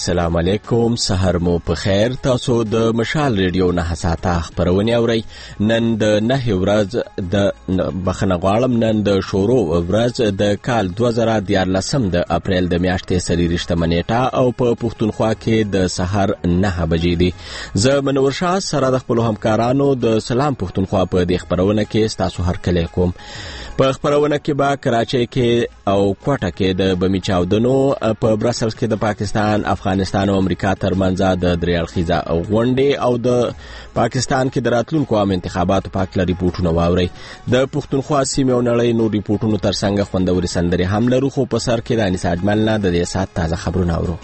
السلام علیکم، سحر مو په خیر. تاسو د مشال ریډیو نه ساته خبرونه اورئ. نن د 9 ورځ د بخنه غواړم نن د شورو ورځ د کال 2014 د اپریل د میاشتې سلیریشته منېټه او په پښتونخوا کې د سحر 9 بجې دي. زه منور شاه سره د خپل همکارانو د سلام پښتونخوا په دې خبرونه کې تاسو هر کله کوم. په خبرونه کې با کراچۍ کې او کوټه کې د بمی چاودنو، په برسلز کې د پاکستان، افغانستان او امریکا ترمنځ د درې اړخیزه غونډې او د پاکستان کې د راتلونکو عام انتخاباتو په اړه ریپورتونه واوري. د پښتونخوا سیمې او نړۍ نور ریپورتونو ترڅنګ خوندوري سندرې هم لرو، خو په سر کې د انیس اجمل نه د دې سات تازه خبرونه اورو.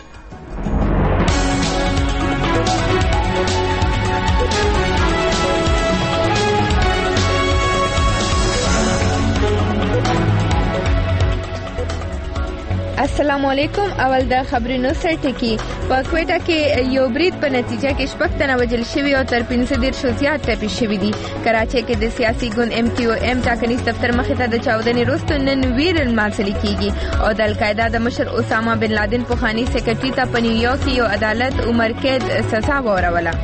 السلام علیکم. اول د خبرونو سرټکی. په کوټه کې یو برید په نتیجه کې شپږ تنه وژل شوي او تر 15 زیات ټپي شوي دي. کراچۍ کې د سیاسي ګوند MQM ټاکنیز دفتر مخې ته د چاودنې وروسته نن ویر لمانځل کیږي او د القاعده د مشر اسامه بن لادن پخوانی سیکرټري ته په نیویارک کې یو عدالت عمر قید سزا وروړه.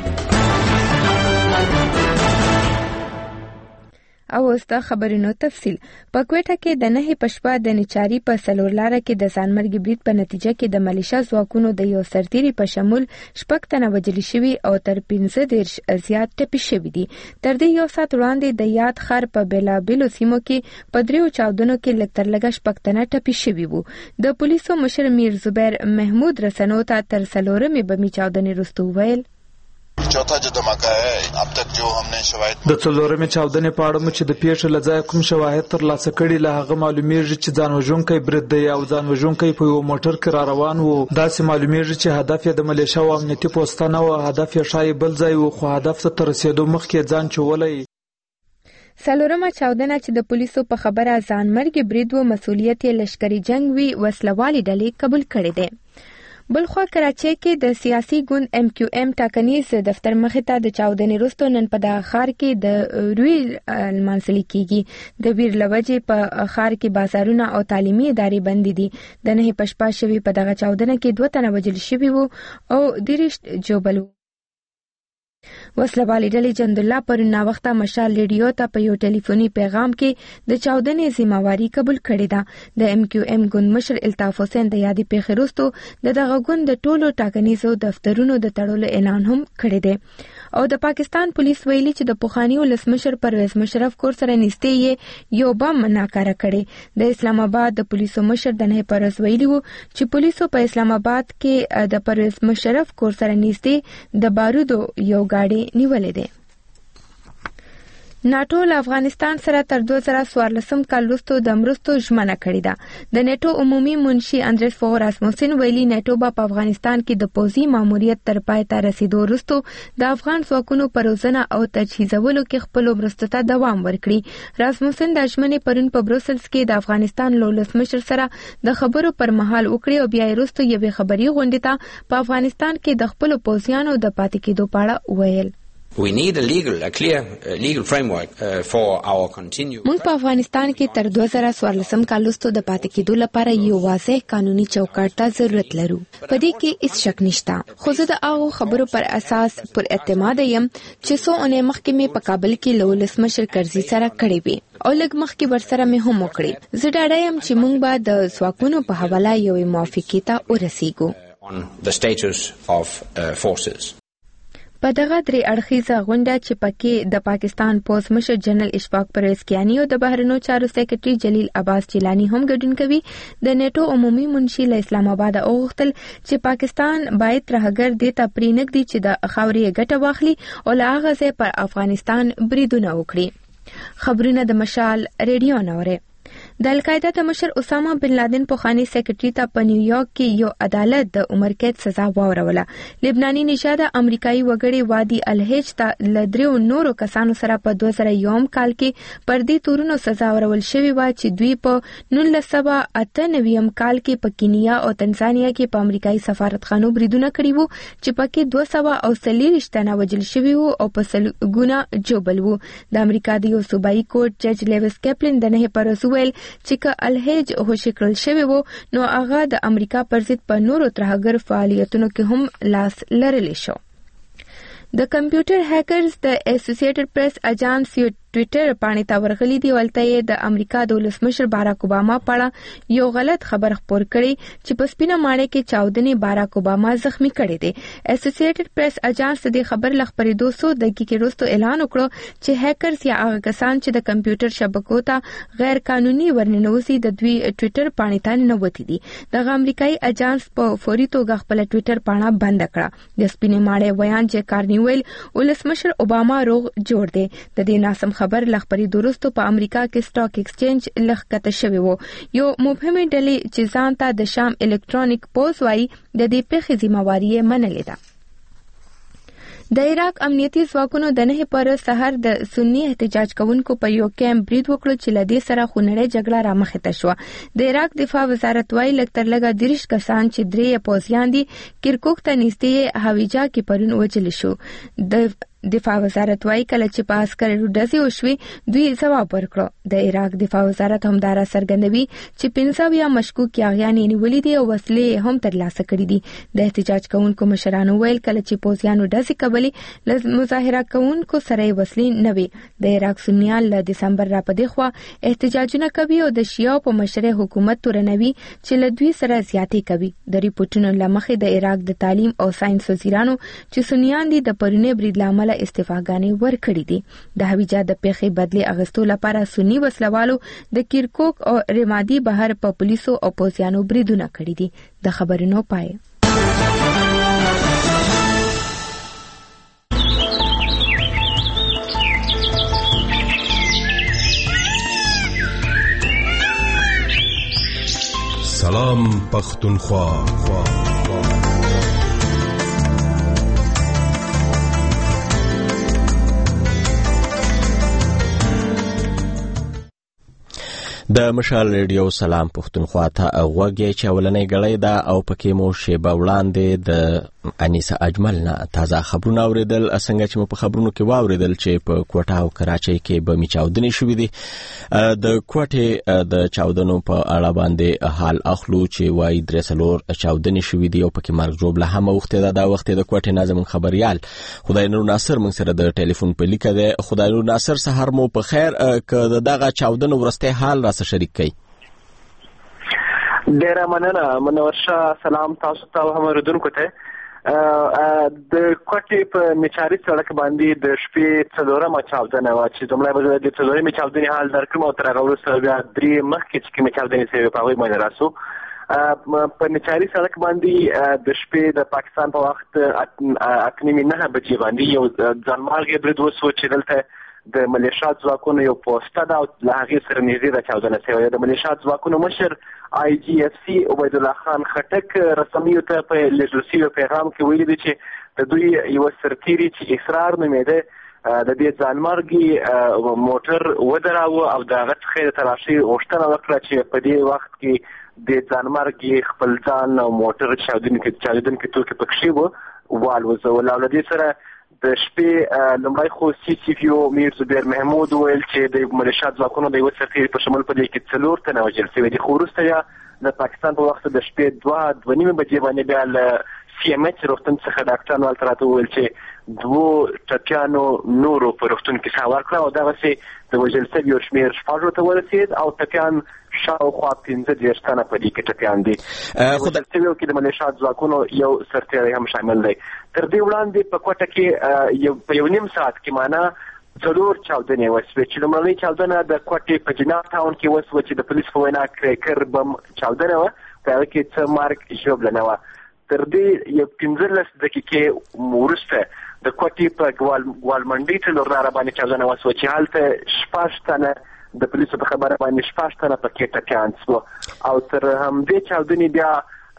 او اوستا خبرونو تفصیل. په کوټه کې د 9 پښپا د نچاری په سلورلاره کې د ځانمرګي برید په نتیجه کې د ملیشیا ځواکونو د یو سرتیري په شمول شپږ تنه وژل شوي او تر 15 زیات ټپي شوي دي. تر دې یو ساعت وړاندې د یاد خر په بیلابیلو سیمو کې په دریو چاودنو کې لږ تر لږه شپږ تنه ټپي شوي وو. د پولیسو مشر میر زبیر محمود رسنو ته تر څلورمې بمي چاودنې وروسته وویل چوتھا جو دھماکہ ہے اب تک جو ہم نے شواهد د څلورمې چاودنې په اړه چې د پیښې لځای کوم شواهد تر لاسه کړي له هغه معلومیږي چې ځان وژونکی برید دی او ځان وژونکی په یو موټر کې را روان وو. داسې معلومیږي چې هدف یې د ملیشیا او امنیتي پوسټانه او هدف یې شای بل ځای وو، خو هدف ته رسیدو مخکې ځان چولای. سلورمه چاودنه چې د پولیسو په خبره ځانمرګي برید و، مسؤلیت یې لشکري جنگ وی وسلوالي ډلې قبول کړي دي. بلخوا کراچۍ کې د سیاسي ګوند MQM ټاکنیز دفتر مخې ته د چاودنې وروسته نن په دغه ښار کې د ویر لمانځل کیږي. د ویر لوجې په ښار کې بازارونه او تعلیمي ادارې بندې دي. د 9 پښپا شوي په دغه چاودنه کې 2 تنه وژل شوي وو او 30 جوبل وو. وسلوالي ډلې جندالله پرون ناوخته مشال ریډیو ته په یو ټلیفوني پیغام کې د چاودنې ذمہواری قبول کړې ده. د MQM ګوند مشر الطاف حسین د یادې پیښې وروسته دغه ګوند د ټولو ټاکنیزو دفترونو د تړلو اعلان هم کړی دی. او د پاکستان پولیس ویلي چې د پوخانی ولسمشر پرویز مشرف کور سره نږدې یو بم ناکاره کړی. د اسلام آباد د پولیسو مشر د نه پرز ویلي وو چې پولیسو په اسلام آباد کې د پرویز مشرف کور سره نږدې د بارودو یو گاڑی نیولې ده. ناتو له افغانستان سره تر 2014 کال وروسته د مرستو ژمنه کړې ده. د نیټو عمومي منشي اندریس فو راسموسن ویلي نیټو په افغانستان کې د پوځي ماموریت تر پای ته رسیدو وروسته د افغان ځواکونو په روزنه او تجهیزولو کې خپل مرستو ته دوام ورکړي. راسموسن د ژمنې پرون په بروسلز کې د افغانستان له ولسمشر سره د خبرو پر مهال وکړي او بیا وروسته یوې خبري غونډې ته په افغانستان کې د خپل پوځیانو د پاتې کېدو په اړه ویل. We need a clear legal framework for our continued. موږ په افغانستان کې تر 2014 کال وروسته د پاتې کېدو لپاره یو واضح قانوني چوکاټ ته ضرورت لرو. په دې کې هیڅ شک نشته. خو زه د هغو خبرو پر اساس پر اعتماد یم چې څو اونۍ مخکې مې په کابل کې له ولسمشر کرزي سره کړې وي او لږ مخکې ورسره مې هم وکړې. زه ډاډه یم چې موږ به د ځواکونو په حواله یوې موافقې ته ورسیږو. On the status of forces. په دغه درې اړخیزه غونډه چې پکې د پاکستان پوز مشر جنرال اشفاق پرویز کیانی او د بهرنیو چارو سیکرټري جلیل عباس جیلانی هم ګډون کوي. د نیټو عمومي منشي له اسلام آباد اوغتل چې پاکستان باید ترهګر دې ته پرېنږدي چې د خاورې ګټه واخلي او له هغه ځای پر افغانستان بریدونه وکړي. خبرونه د مشال ریډیو نوره. د القاعده د مشر اسامه بن لادن پخوانی سیکرټري ته په نیویارک کې یو عدالت د عمر قید سزا وروړه. لبناني نژاده امریکایي وګړي وادي الهج ته له 3 نورو کسانو سره په 2001 کال کې پر دې تورونو سزا ورول شوې و چې دوی په 1998 کال کې په کینیا او تنزانیا کې په امریکایي سفارتخانو بریدونه کړي وو چې پکې 240 تنه وژل شوي وو او په سلګونه جوبل وو. د امریکا د یو صوبایي کورټ جج لیویس کیپلن د نه پرسویل چې که الهج هوشي کړل شوی وو نو هغه د امریکا پر ضد په نورو ترهګر فعالیتونو کې هم لاس لرلی شو. د کمپیوټر هیکرز د اسوسییټډ پریس اجانس یو ټویټر باندې تا ورغلي دی ولته د امریکا د ولسمشر باراک اوباما په اړه یو غلط خبر خپور کړي چې په سپینه ماڼۍ کې چاودنې باراک اوباما زخمی کړي دي. اسوسییټډ پریس اجانس د خبر لخبرېدو 200 دقیقې وروسته اعلان وکړ چې هیکرز یا هغه کسان چې د کمپیوټر شبکو ته غیر قانوني ورننوزي د دوی ټویټر باندې ته ننوتي دي. د امریکایي اجانس په فوري توګه خپل ټویټر باندې بند کړه. د سپینه ماڼۍ ویان چې کارنیویل ولسمشر اوباما روغ جوړ دی. د دې ناسم خبر لخبري درستو په امریکا کې سټاک ایکسچینج لخکته شوی وو. یو مبهمه ډلې چې ځان ته د شام الکترونیک پوز وایي د دې پیښې ذمہواری یې منلې ده. د عراق امنیتي ځواکونو د 9 پر سحر د سنی احتجاج کوونکو په یو کیمپ برید وکړ چې لدې سره خونړۍ جګړه را مخه ته شو. د عراق دفاع وزارت وايي لکتر لګا 30 کسان چې 3 پوځیان دي کرکوک ته نږدې هویجا کې پرون وجل شو. د دفاع وزارت وايي کله چې په عسکرو ډزې وشوي دوی ځواب ورکړ. د عراق دفاع وزارت همدارا څرګندوي چې 15 یا مشکوک یاغیان نیولې دي او وسلې هم ترلاسه کړې دي. د احتجاج کوونکو مشرانو ویل کله چې پوځیانو ډزې کولې ل مظاهره کوونکو سره وسلې نه وي. د عراق سنیان له دسمبر را پدې خوا احتجاجونه کوي او د شیعو په مشر حکومت تورنوي چې له دوی سره زیاتې کوي. د ریپورتونو لمخې د عراق د تعلیم او ساينس وزیرانو چې سنیان دي د پرونی برید لامل استفاګانې ورکړې دي. د هویجا د پیښې بدلی اغستو لپاره سنی وسلوالو د کرکوک او رمادي بهر په پولیسو او پوځیانو بریدونه کړې دي. د خبرونو پای. سلام پختونخوا. د مشال ریډیو سلام پښتونخوا ته غوږی چې ولنې غړې دا او پکې مو شیبه وړاندې د انیسه اجمل نه تازه خبرونه اوریدل. څنګه چې مو په خبرونو کې واوریدل چې په کوټا او کراچۍ کې به می چاودنې شوې دي. د کوټې د چاودنو په اړه باندې حال اخلو چې وای درسلور چاودنې شوې دي او پکې مرګ جوړ له هم وخت دا وخت د کوټې نظم خبريال خدای نور ناصر موږ سره د ټلیفون په لیکه ده. خدای نور ناصر سحر مو په خیر ک دغه چاودنو ورسته حال شریک کړي. ډیره مننه شاه. سلام تاسو ته هم اوریدونکو ته. د کوټې په میچاري سړک باندې د شپې څلورمه چاودنه وه چې دومره به د څلورمې چاودنې حال درکړم او تر هغه وروسته بیا 3 مخکې چې کومې چاودنې شوې په هغوی باندې راسو. په میچاري سړک باندې د شپې د پاکستان په وخت 8:09 بجې باندې یو ځانمارګی برید وسو چې دلته د ملیشیا ځواکونو یو پوسټ ده او له هغې سره نږدې د چاودنه شوې. د ملیشیا ځواکونو مشر IGFC عبید الله خان خټک رسمیو ته په لیږل شوي پیغام کې ویلي دي چې د دوی یو سرتیري چې اسرار نومېده د دې ځانمرګي موټر ودراوه او د هغه څخه د تلاشي غوښتنه وکړه چې په دې وخت کې د ځانمرګي خپل ځان او موټر چاودونکي توکي پکښې وو والوځول. او له دې سره د شپې لومړی خو CCPO میر زبیر محمود ویل چې د ملیشیا ځواکونو د یو سرتیري په شمول په دې کې 4 تنه وژل شوي دي. خو وروسته یا د پاکستان په وخت د شپې 2:30 بجې باندې بیا له CMH روغتون څخه ډاکټرانو هلته راته وویل چې 2 ټپیانو نورو په روغتون کې ساه ورکړه او دغسې د وژل شویو شمېر 6 ته ورسېد او ټپیان شاوخوا 15 تنه په دې کې ټپیان دي. وژل شویو کې د ملیشیا ځواکونو یو سرتیری هم شامل دی. تر دې وړاندې په کوټه کې په یو نیم ساعت کې معنا 4 چاودنې وسوې چې لومړنۍ چاودنه د کوټې په جناب ټاون کې وسوه چې د پولیس په وینا کریکر بم چاودنه وه. په هغه کې څه مرګ ژوبله نه وه. تر دې یو 15 دقیقې وروسته د کوټې په ګوالمنډۍ ته لور را باندې چاودنه وسوه چې هلته 6 تنه د پولیسو په خبره باندې 6 تنه پکې ټپیان شوه. او تر همدې چاودنې بیا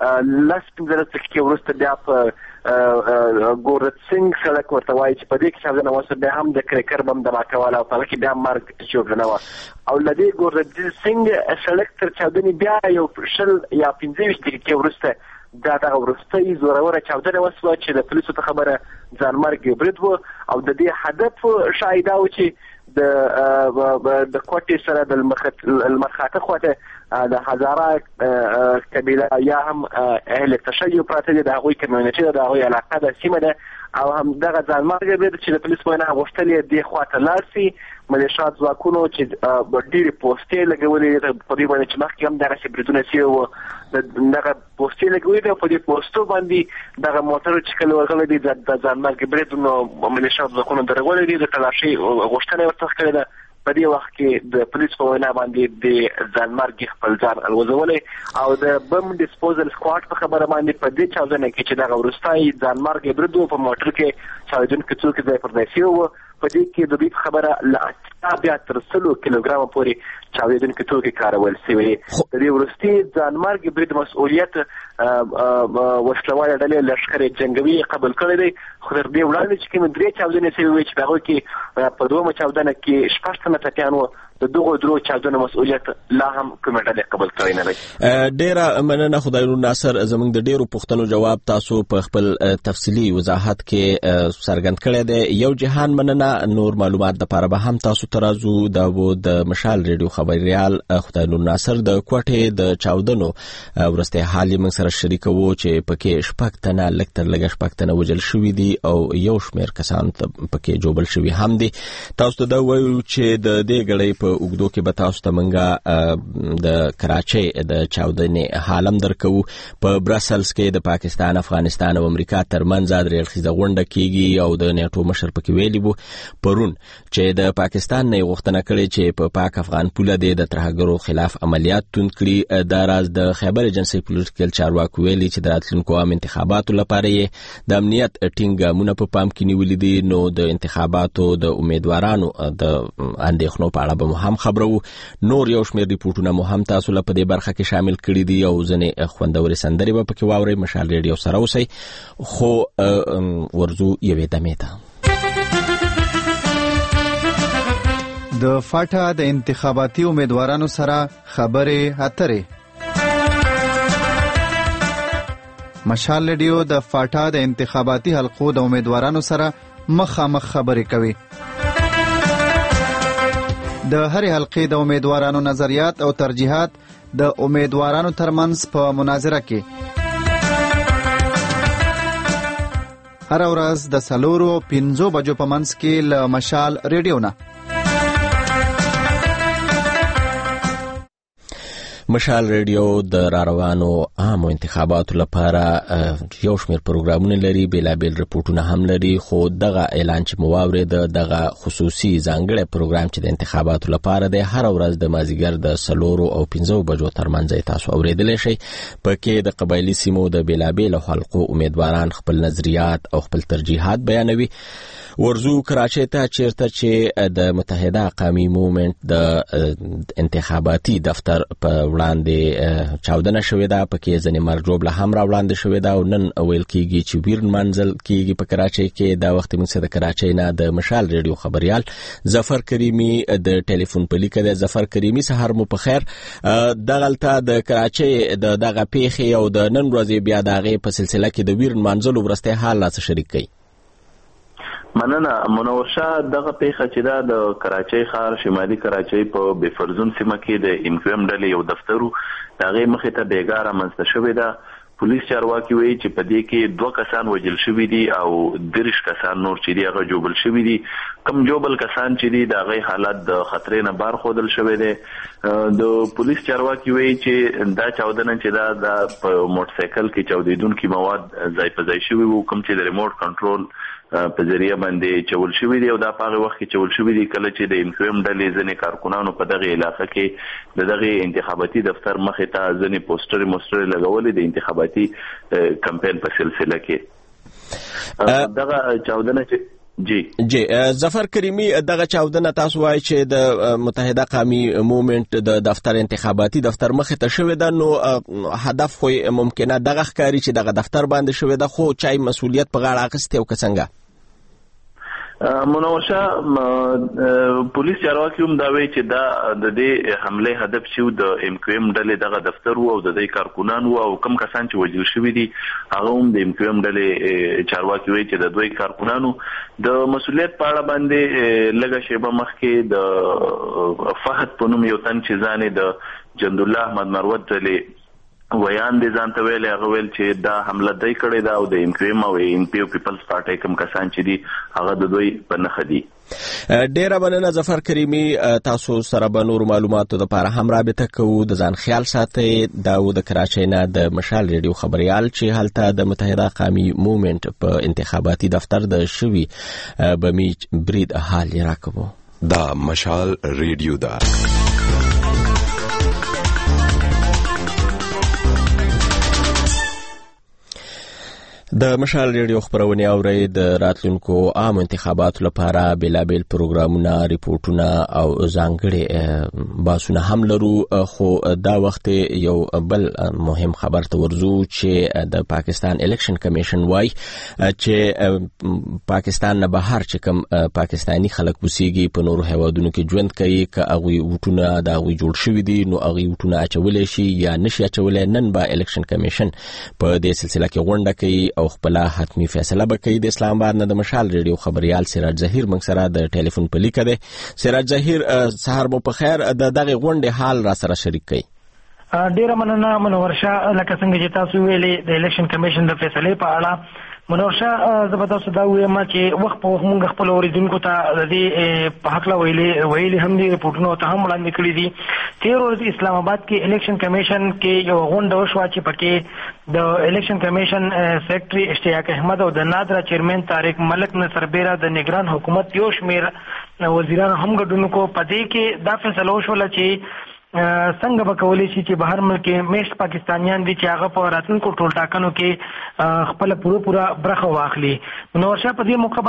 15 دقیقې وروسته بیا په ګورت سنگ سړک ورته وایي چې په دې کې چاودنه وسوه بیا هم د کریکر بم دماکول او په هغه کې بیا مرګ ژوبله وه. او له دې ګورت سنگ سړک تر چاودنې بیا یو 20 یا 15 دقیقې وروسته دا دغه وروستۍ زوروره چاودنه وسوه چې د پولیسو په خبره ځانمرګي برید و او د دې هدف شاید دا و چې د کوټې سره د المرخاته خواته د هزاره قبیله یا هم اهل تشیع پراته دي، د هغوی کمیونټي ده، د هغوی علاقه ده، سیمه ده، او هم دغه ځانمرګه برید چې د پولیس وینا غوښتلې دې خواته لاړ شي. ملیشات ځواکونو چې ډېرې پوستې لګولې په دې باندې چې مخکې هم دغسې بریدونه شوي وو، دغه پوستې لګولې دي او په دې پوستو باندې دغه موټر چې کله ورغلی دی د ځانمرګه برید نو ملیشات ځواکونو درغولې دي، د تلاشۍ غوښتنه یې ورڅخه کړې ده. په دې وخت کې د پولیس په وینا باندې د ځانمرګي خپل ځان الوزولی او د بم ډسپوزل سکواډ په خبره باندې په دې چاودنه کې چې دغه وروستی ځانمرګي برید و په موټر کې چاودونکي څوک ځای پر ځای شوي وو. په دې کې د دوی په خبره له بیا تر 100 کیلوګرامه پورې چاودونکي توکي کارول شوي. د دې وروستي ځانمرګي برید مسؤلیت وسلواله ډلې لښکر جنګوي قبول کړی دی، خو تر دې وړاندې چې کوم 3 چاودنې شوي وي چې په هغو کې په دومره چاودنه کې 6 تنه ټپیان وو، د دغو درو چاودنو مسؤلیت لا هم کومه ډلې قبول کړی نه دی. ډېره مننه خدای نور ناصر، زموږ د ډېرو پوښتنو جواب تاسو په خپل تفصیلي وضاحت کې څرګند کړی دی. یو جهان مننه. نور معلومات دپاره به هم تاسو ته راځو. دا و د مشال ریډیو خبریال خدای نور ناصر د کوټې د چاودنو وروستی حال یې موږ سره شریکوو چې پکې 6 تنه لږ تر لږه 6 تنه وژل شوي دي او یو شمېر کسان پکې جوبل شوي هم دي. تاسو ته دا وایو چې د دې ګړۍ په اوږدو کې به تاسو ته موږ د کراچۍ د چاودنې حال هم درکوو. په برسلز کې د پاکستان، افغانستان او امریکا ترمنځ درې اړخیزه غونډه کیږي او د نیټو مشر پکې ویلي وو پرون چې د پاکستان نه غوښتنه کړې چې په پاک افغان پوله د ترهګرو خلاف عملیات توند کړي. دا راز د خیبر ایجنسي پولیټیکل چارواکو ویلي چې د راتلونکو عام انتخاباتو لپاره یې د امنیت ټینګ ګامونه په پام کې نیولي دي. نو د انتخاباتو د امیدوارانو د اندېښنو په اړه به هم خبرو. نور یو شمېر ریپورټونه مو هم تاسو له په دې برخه کې شامل کړي دي او ځینې خوندورې سندرې به پکې واورئ. مشال ریډیو سره اوسئ. خو ورځو یوې دمې ته. د فاټا د انتخاباتي امیدوارانو سره خبرې اترې. مشال ریډیو د فاټا د انتخاباتي حلقو د امیدوارانو سره مخامخ خبرې کوي. د هرې حلقې د امیدوارانو نظریات او ترجیحات د امیدوارانو ترمنځ په مناظره کې هر ورځ د 4 او 5 بجو په منځ کې له مشال ریډیو نه. مشال ریډیو د راروانو عامو انتخاباتو لپاره یو شمېر پروګرامونه لري، بیلابیل رپورټونه هم لري. خو دغه اعلان چې مو واورېد دغه خصوصي ځانګړی پروګرام چې د انتخاباتو لپاره دی هر ورځ د مازدیګر د 4 او 5 بجو ترمنځ تاسو اوریدلی شئ. پکې د قبایلي سیمو د بیلابیل حلقو امیدواران خپل نظریات او خپل ترجیحات بیانوي. ورزو کراچۍ ته چیرته چې د متحده قومي موومنټ د انتخاباتي دفتر په وړاندې چاودنه شوې ده، پکې ځینې مرجوبله هم راوړاندې شوې ده او نن ویل کېږي چې ویر نمانځل کېږي په کراچۍ کې. دا وخت موږ سره د کراچۍ نه د مشال ریډیو خبریال ظفر کریمي د ټلیفون په لیکه ده. ظفر کریمي سهار مو په خیر. دغلته د کراچۍ دغه پیښې او د نن ورځې بیا د هغې په سلسله کې د ویر نمانځلو وروستی حال راڅه شریک کړئ. مننه. منور شاه، دغه پیښه چې دا د کراچۍ ښار شمالي کراچۍ په بفرزون سیمه کې د انکویم ډلې یو دفتر و، د هغې مخې ته بېګا رامنځته شوې ده. پولیس چارواکي وایي چې په دې کې 2 کسان وژل شوي دي او 30 کسان نور چې دي هغه جوبل شوي دي. کم جوبل کسان چې دي د هغې حالت د خطرې نه بار ښودل شوی دی. د پولیس چارواکي وایي چې دا چاودنه چې دا په موټرسایکل کې چاودېدونکي مواد ځای په ځای شوي وو، کوم چې د ریموټ کنټرول په ذریعه باندې چول شوي دي او دا په هغه وخت کې چول شوي دي کله چې د انکویم ډلې ځینې کارکونانو په دغه علاقه کې د دغه انتخاباتي دفتر مخې ته ځینې پوسټرې لګولې د انتخاباتي کمپاین په سلسله کې. دغه چاودنه چې جی ظفر کریمي، دغه چاودنه تاسو وایي چې د متحده قومي موومنټ د دفتر انتخاباتي دفتر مخې ته شوې ده، نو هدف خو ممکنه دغه ښکاري چې دغه دفتر باندې شوې ده، خو چای مسؤلیت په غاړه اخیستی او که څنګه؟ منورشا پولیس چارواکي هم دا وایي چې دا د دې حمله هدف شو د ام کیو ام ډلې دغه دفتر او د دې کارکونان او کم کسان چې وژل شوي دي هغه هم د ام کیو ام ډلې چارواکي وایي چې د دوی کارکونانو د مسؤلیت په اړه باندې لږه شیبه مخکې د فهد په نوم یو تن چې ځانې د جندالله احمد مروت ډلې ویان دي ځان ته ویل هغه ویل چې دا حمله دای کړې دا او د ام کیو ام او ام پی او پیپلز پارټي کوم کسان چې دي هغه د دوی په نخ دي. ډیره مننه ظفر کریمي. تاسو سره به نور معلوماتو لپاره هم رابطه کوو. د ځان خیال ساتئ. دا د کراچۍ نه د مشال ریډیو خبريال چې هلته د متحده قومي موومېنټ په انتخاباتي دفتر د شوي بمیج برید حال راکوو. دا مشال ریډیو دا د مشال ریډیو خبرونه اوري. د راتلونکو عام انتخاباتو لپاره بلابل پروګرامونه، ریپورتونه او ځانګړي باسونه هم لرو. خو دا وخت یو بل مهم خبر ته ورزو چې د پاکستان الیکشن کمیشن وای چې پاکستان نه بهر چې کوم پاکستانی خلک وسیږي په نورو هیوادونو کې ژوند کوي که هغه وټونه دا غوي جوړ شوی دي نو هغه وټونه اچولې شي یا نشي اچولې. نن با الیکشن کمیشن په دې سلسله کې غونډه کوي او خپل حتمی فیصله وکړي. د اسلام آباد نه د مشال ریډیو خبريال سراج ظهیر موږ سره د ټلیفون په لیکه ده. سراج ظهیر، سهار مو په خیر. دغه غونډه حال را سره شریک کړئ. ډیره مننه منورشا. لکه څنګه چې تاسو ویلې د الیکشن کمیشن د فیصلې په اړه منورشا زبردست صدا وایم چې وخت په وخت موږ خپل اوریدونکو ته د دې په حق لا ویلې هم دي ریپورتونه ته هم وړاندې کړی دي. تیر ورځ اسلام آباد کې الیکشن کمیشن کې یو غونډه وشوه چې پکې د الیکشن کمیشن سیکرټري اشتیاق احمد او د نادرا چیرمن طارق ملک نصر بیره د نگران حکومت یو شمیر وزیران هم ګډون کو. پدې کې دا فیصله وشوله چې څنګه به کولی شي چې بهر ملک میشت پاکستانیان دي چې هغه په راتلونکو ټول ټاکنو کې خپل پوره برخه واخلي. نو ورشه په دې موقع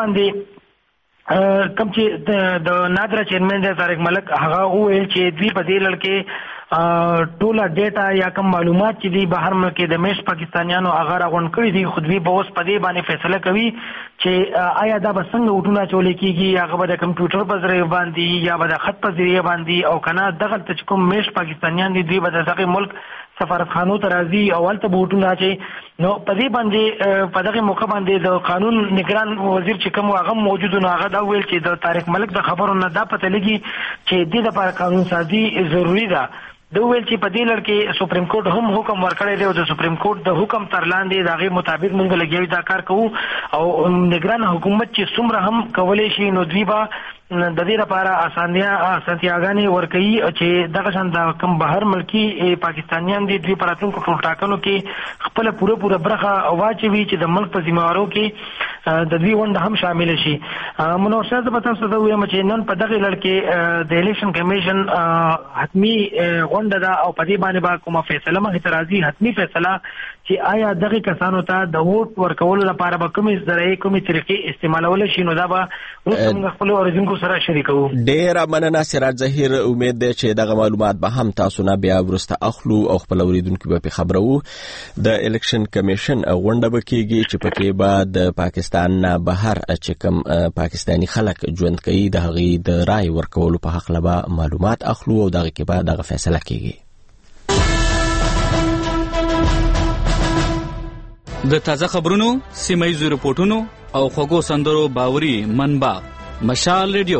باندې کوم چې د نادرا چیرمن طارق ملک هغه وویل چې دوی په دې لړ کې ټوله ډیټا یا کوم معلومات چې دی بهر ملک د میشت پاکستانیانو هغه راغونډ کړي دي. خو دوی به اوس په دې باندې فیصله کوي چې آیا دا به څنګه وټونه چولې کېږي، هغه به د کمپیوټر په ذریعه باندې یا به د خط په ذریعه باندې او کنه دغلته چې کوم میشت پاکستانیان دي دوی به د دغه ملک سفارتخانو ته راځي او هلته به وټونه اچي. نو په دې باندې په دغه موقع باندې د قانون نگران وزیر چې کوم هغه موجود نو هغه دا ویل چې د طارق ملک د خبرو نه دا پته لګي چې د لپاره قانون سازي ضروری ده. د ویل چې په دې لړ کې سپریم کورټ هم حکم ورکړی دی او د سپریم کورټ د حکم تر لاندې د هغې مطابق موږ لګیاوي دا کار کوو او نگران حکومت چې څومره هم کولی شي نو دوی به د دې لپاره اسانتیاګانې ورکوي چې دغه شان د کوم بهر ملکی پاکستانیان دي دوی په راتلونکو ټول ټاکنو کې خپله پوره برخه واچوي چې د ملک په ذمهوارو کې د دوی ونډه هم شامل شي. منورشا زه به تاسو ته ووایم چې نن په دغې لړ کې د الیکشن کمیشن حتمي غونډه ده او په دې باندې به کومه فیصله مخې ته راځي، حتمي فیصله چې آیا دغه کسانو ته د ووټ ورکولو لپاره به کومې ذرایع کومې طریقې استعمالولی شي نو دا به وروسته موږ خپلو اوریدونکو سره شریکوو. ډیره مننه سراج ظهیر. امید دی چې دغه معلومات به هم تاسو نه بیا وروسته اخلو او خپل اوریدونکو به خبرو. د الیکشن کمیشن غونډه به کېږي چې پکې به د پاکستان نه بهر چې کوم پاکستانی خلک ژوند کوي د هغې د رای ورکولو په حق به معلومات اخلو او دغه کې به دغه فیصله کېږي. د تازه خبرونو، سیمایي رپورټونو او خوږو سندرو باوري منبع مشال ریډیو.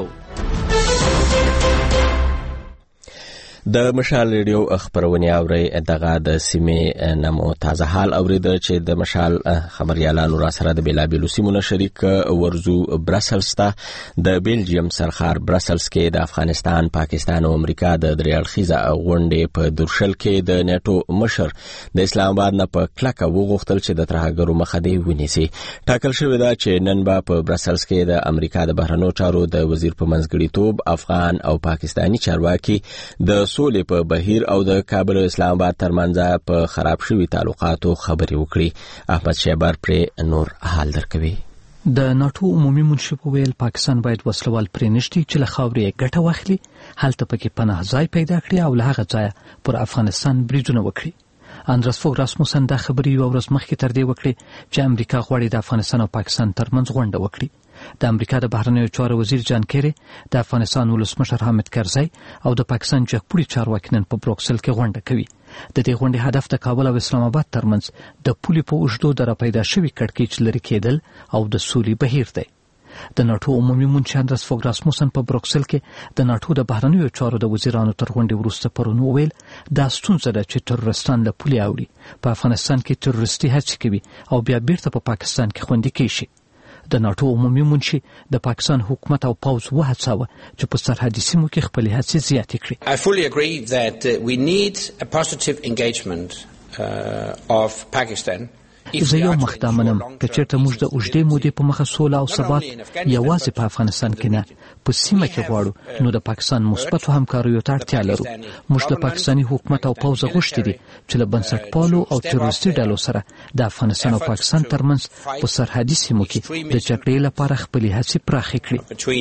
د مشال ریډیو خبرونه اوري. دغه د سیمې نمو تازه حال اورید چې د مشال خبريالانو را سره د بلابلو سیمونو شریک ورزو برسلز ته. د بیلجیم سرخار برسلز کې د افغانستان، پاکستان او امریکا د دریالخیزه غونډې په درشل کې د نیټو مشر د اسلام آباد نه په کلکه وغوښتل چې د ترهګرو مخه دی ونیسي. ټاکل شوی دا چې نن به په برسلز کې د امریکا د بهرنیو چارو د وزیر په منځګړیتوب افغان او پاکستانی چارواکي د سولې په بهیر او د کابل او اسلام آباد ترمنځ په خراب شوي تعلقاتو خبرې وکړي. احمد شیبر پر نور حال درکوي. د ناټو عمومي منشي په ویل پاکستان باید وسلوال پرې نشي چې له خاورې ګټه واخلي، هلته پکې پناه ځای پیدا کړي او له هغه ځایه پر افغانستان بریدونه وکړي. اندرس فوګ راسموسن دا خبرې یو ورځ مخکې تر دې وکړې چې امریکا غواړي د افغانستان او پاکستان ترمنځ غونډه وکړي. د امریکا د بهرنیو چارو وزیر جان کیری، د افغانستان ولسمشر حامد کرزی او د پاکستان جګپوړي چارواکي نن په بروکسل کې غونډه کوي. د دې غونډې هدف د کابل او اسلام آباد ترمنځ د پولې په اوږدو د راپیدا شوي کړکېچ لرې کېدل او د سولې بهیر دی. د ناټو عمومي منشي اندرس فوګ راسموسن په بروکسل کې د ناټو د بهرنیو چارو د وزیرانو تر غونډې وروسته پرون وویل دا ستونزه ده چې تروریستان له پولې اوړي، په افغانستان کې تروریستي هڅې کوي او بیا بیرته په پاکستان کې خوندي کیږي. د ناټو عمومي منشي د پاکستان حکومت او پوځ وهڅاوه چې په سرحدي سیمو کې خپلې هڅې زیاتې کړي. I fully agree that we need a positive engagement of Pakistan. زه یو مخدامنم که چېرته موږ د اوږدې مودې په مخه سوله او ثبات یوازې په افغانستان کې نه په سیمه کې غواړو، نو د پاکستان مثبتو همکاریو ته اړتیا لرو. موږ د پاکستاني حکومت او پوځ غوښتي دي چې له بنسټپالو او تروریستي ډلو سره د افغانستان او پاکستان ترمنځ په سرحدي سیمو کې د جګړې لپاره خپلې هڅې پراخې کړي.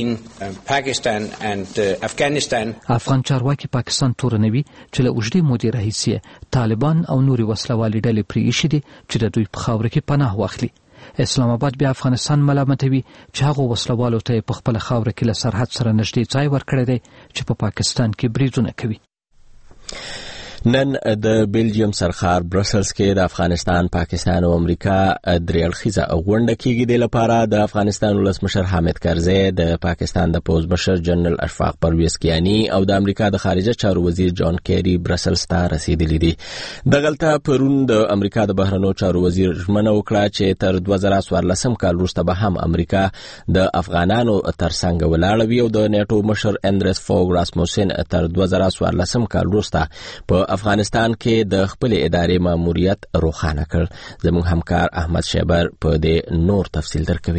افغان چارواکي پاکستان تورنوي چې له اوږدې مودې راهیسې طالبان او نورې وسلوالې ډلې پرې ایښي دي چې د دوی په خاوره کې پناه واخلي. اسلام آباد بیا افغانستان ملامتوي چې هغه وسلوالو ته په خپل خاوره کې له سرحد سره نږدې ځای ورکړی دی چې په پاکستان کې بریدونه کوي. نن د بیلجیم سرخار برسلز کې د افغانستان، پاکستان او امریکا درې اړخیزه غونډه کېږي. د لپاره د افغانستان ولسمشر حامد کرزی، د پاکستان د پوځ مشر جنرال اشفاق پرویز کیانی او د امریکا د خارجه چارو وزیر جان کیری برسلز ته رسیدلی دي. دغلته پرون د امریکا د بهرنیو چارو وزیر ژمنه وکړه چې تر 2014 کال وروسته به هم امریکا د افغانانو ترڅنګ ولاړه وي او د نیټو مشر اندرس فوګ راسموسن تر 2014 کال وروسته په افغانستان کې د خپل ادارې ماموریت روښانه کړ. زموږ همکار احمد شیبر په دې نور تفصیل درکوي.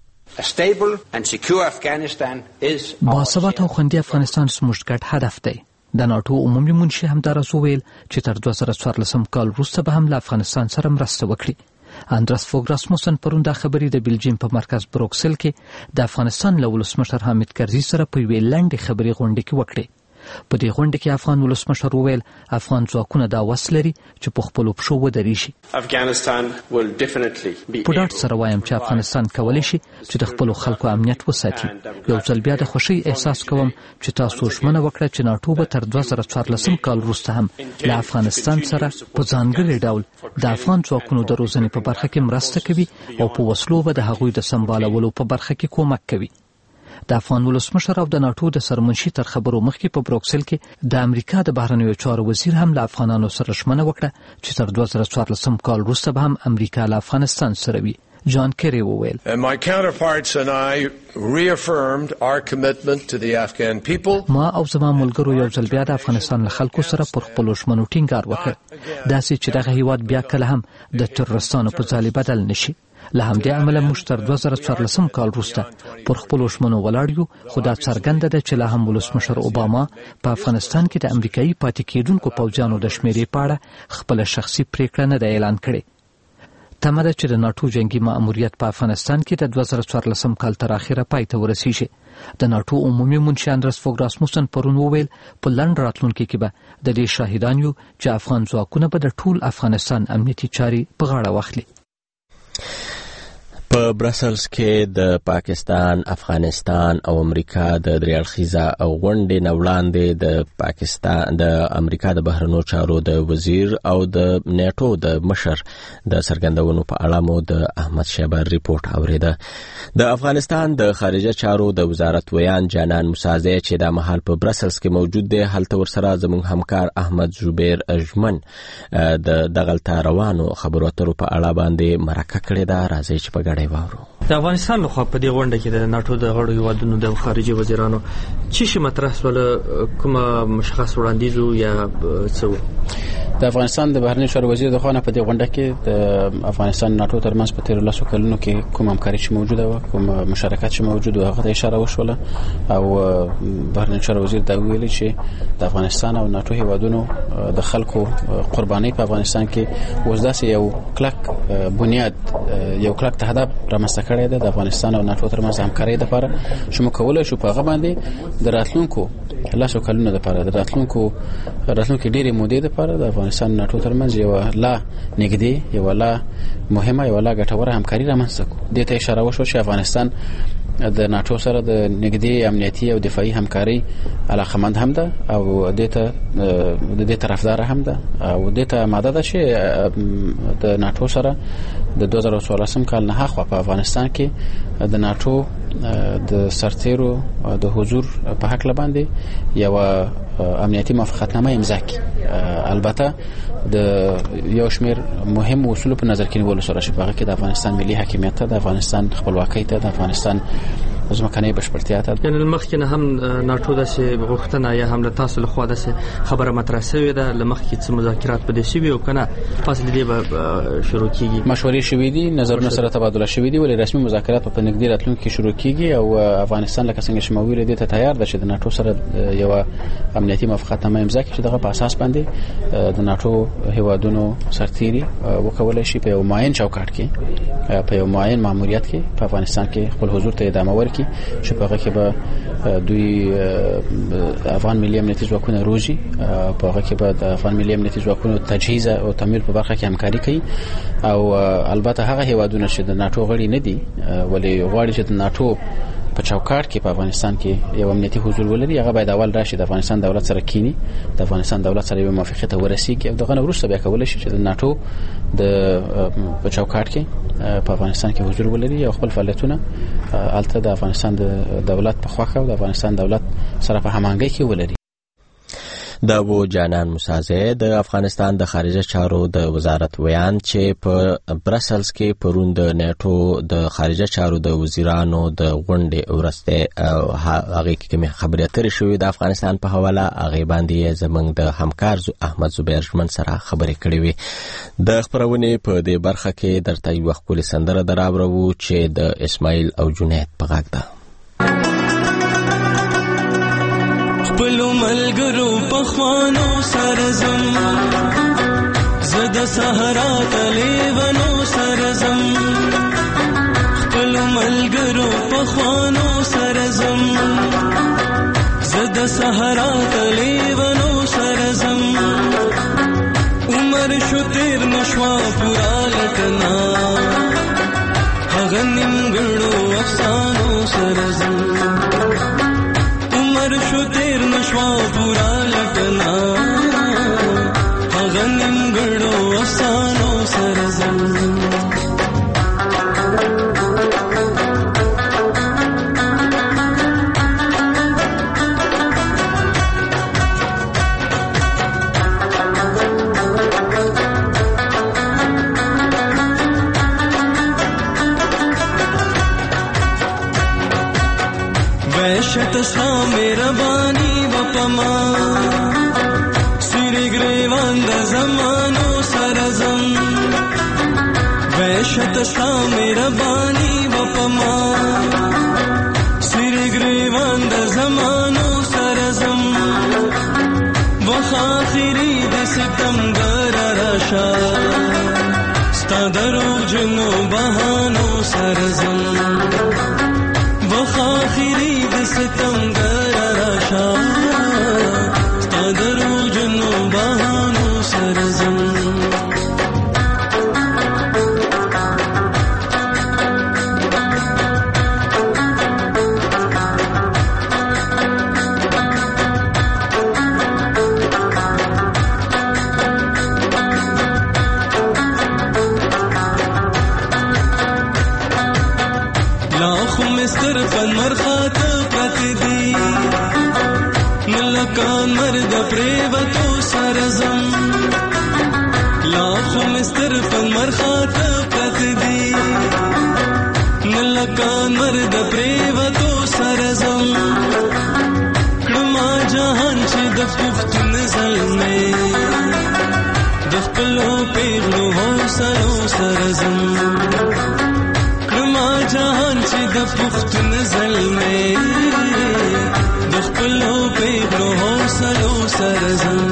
باثباته او خوندي افغانستان زموږ ګډ هدف دی. د ناټو عمومي منشي همدارس وویل چې تر 2014 کال وروسته به هم له افغانستان سره مرسته وکړي. اندرس فوګ راسموسن پرون دا خبرې د بیلجیم په مرکز بروکسل کې د افغانستان له ولسمشر حامد کرزي سره په یوې لنډې خبرې غونډه کې وکړې. په دې غونډه کې افغان ولسمشر وویل افغان ځواکونه دا وس لري چې په خپلو پښو ودرېږي. په ډاډ سره وایم چې افغانستان کولی شي چې د خپلو خلکو امنیت وساتي. یو ځل بیا د خوښۍ احساس کوم چې تاسو ژمنه وکړه چې ناټو به تر 2014 کال وروسته هم له افغانستان سره په ځانګړي ډول د افغان ځواکونو د روزنې په برخه کې مرسته کوي او په وسلو به د هغوی د سمبالولو په برخه کې کومک کوي. د افغان ولسمشر او د ناټو د سرمنشي تر خبرو مخکې په بروکسل کې د امریکا د بهرنیو چارو وزیر هم له افغانانو سره ژمنه وکړه چې تر 2014 کال وروسته به هم امریکا له افغانستان سره وي. جان کیری وویل My counterparts and I reaffirmed our commitment to the Afghan people. ما او زما ملګرو یو ځل بیا د افغانستان له خلکو سره پر خپلو ژمنو ټینګار وکړ، داسې چې دغه هیواد بیا کله هم د تروریستانو په ځالې بدل نشي. له همدې امله موږ تر 2014 کال وروسته پر خپلو ژمنو ولاړ یو، خو دا څرګنده ده چې لا هم ولسمشر اوباما په افغانستان کې د امریکایي پاتې کېدونکو پوځیانو د شمیرې په اړه خپله شخصي پریکړه نه ده اعلان کړې. تمه ده چې د ناټو جنگي ماموریت په افغانستان کې د 2014 کال تر اخره پای ته ورسیږي. د ناټو عمومي منشي اندرس فوګ راسموسن پرون وویل په لنډ راتلونکي کې به د دې شاهدان یو چې افغان ځواکونه به د ټول افغانستان امنیتي چارې په غاړه واخلي. په برسلز کې د پاکستان، افغانستان او امریکا د درې اړخیزه غونډې نه وړاندې د پاکستان د امریکا د بهرنیو چارو د وزیر او د نیټو د مشر د څرګندونو په اړه مو د احمد شیبر ریپورت اوریده. د افغانستان د خارجه چارو د وزارت ویان جانان موسازی چې د مهال په برسلز کې موجود دی، هلته ورسره زموږ همکار احمد زبیر اجمن د دغلته روانو خبرو اترو په اړه باندې مرکه کړې ده. راځي چې په ګډه د افغانستان لخوا په دې غونډه کې د ناټو د غړو هیوادونو د خارجي وزیرانو چې شي مطرح سول، کومه مشخص وړاندیز یا څه؟ د افغانستان د بهرنیو چارو وزیر د خوا نه په دې غونډه کې د افغانستان ناټو ترمنځ په 13 کلونو کې کوم همکاري چې موجوده و، کوم مشارکت چې موجود و، هغه ته اشاره وشوله او بهرنیو چارو وزیر دا ویلي چې د افغانستان او ناټو هیوادونو د خلکو قرباني په افغانستان کې اوس داسې یو کلک بنیاد، یو کلک تهداب رامنځته کړی دی د افغانستان او ناټو ترمنځ همکارۍ لپاره چې موږ کولی شو په هغه باندې د راتلونکو لاسو کلونو لپاره د راتلونکو ډېرې مودې لپاره د افغانستان ناتو ترمنځ یو لا نږدې یو لا مهمه یو لا ګټوره همکاري رامنځته کړو. دې ته اشاره وشوه چې افغانستان د ناتو سره د نږدې امنیتي او دفاعي همکاري علاقمند هم ده او د دې طرفدار هم ده او د ته ماده ده چې د ناتو سره د 2014 کال نه خوا په افغانستان کې د ناتو د سرتیرو د حضور په حق لباندې یو امنیتي موافقتنامه امضا کړي. البته د یو شمېر مهم اصول په نظر کې نیول سره چې په هغه کې د افغانستان ملي حاکمیت ته، د افغانستان خپلواکۍ ته، د افغانستان ځمکنۍ بشپړتیا ته، یعنې مخکې نه هم ناتو داسې غوښتنه یا هم له تاسو لخوا داسې خبره مطرح شوې ده، له مخکې څه مذاکرات په دې شوي او که نه پس له دې به شروع کېږي؟ مشورې شوي دي، نظرونه سره تبادله شوي دي، ولې رسمي مذاکرات په نږدې راتلونکي کې شروع کېږي او افغانستان لکه څنګه چې مو ویلي دې ته تیار ده چې د ناتو سره یو امنیتي موافقتنامه امضا کړي چې دغه په اساس باندې د ناتو هیوادونو سرتیري وکولای شي په یو معین چوکاټ کې په یو معین ماموریت کې په افغانستان کې خپل حضور ته ادامه ورکړي چې په هغه کې به دوی افغان ملي امنیتي ځواکونه روزي، په هغه کې به د افغان ملي امنیتي ځواکونو تجهیز او تمویل په برخه کې همکاري کوي او البته هغه هیوادونه چې د ناتو غړي نه دي ولې غواړي چې د ناتو په چوکاټ کې په افغانستان کې یو امنیتي حضور ولري، هغه باید اول راشي د افغانستان دولت سره کینی، د افغانستان دولت سره یو موافقه ته ورسیږي او دغه وروسته بیا کولای شي چې د ناتو په چوکاټ کې په افغانستان کې حضور ولري او خپل فعالیتونه البته د افغانستان د دولت په خواخه او د افغانستان دولت سره په هماهنګۍ کې ولري. د ابو جانان موسازی د افغانستان د خارجه چارو د وزارت ویان چې په برسلز کې پرون د نیټو د خارجه چارو د وزیرانو د غونډې ورسته هغه کې کومه خبرې اترې شوې د افغانستان په حواله هغه باندې زمنګ د همکار احمد زبیر ژمن سره خبرې کړې وې. د خبرونه په دې برخه کې درته یو خپل سندره دراوړو چې د اسماعیل او جنید په غږ ده. خپلو ملګرو پخوانو سرزم زد صحرا تلیونو سرزم خپلو ملګرو پخوانو سرزم زد صحرا تلیونو سرزم عمر شو تیر نشوا پورا لکنا هغه نیمګړو افسانو سرزم شو تیر نشوا پورا لکنا هغه نیمګړو افسانو سرزم وحشت سا مهربانی وپما سری گریوان د زمانو سرزم وحشت سا مهربانی وپما سری گریوان د زمانو سرزم وخاخری د ستم گر راشا ستا درو جنو بهانو سرزم وخاخری د ستم گر راشا ستا درو جنو بهانو سرزم مرخات پرتدی ملکان مرد پریوتو سرزم لاخو مستر فن مرخات پرتدی ملکان مرد پریوتو سرزم کړما جهان چې د پښتون زلمه د خپلو پیغلو هوسلو سرزم کړما جهان چې د پښتون زلمه د خپلو پیغلو هوسلو سرزم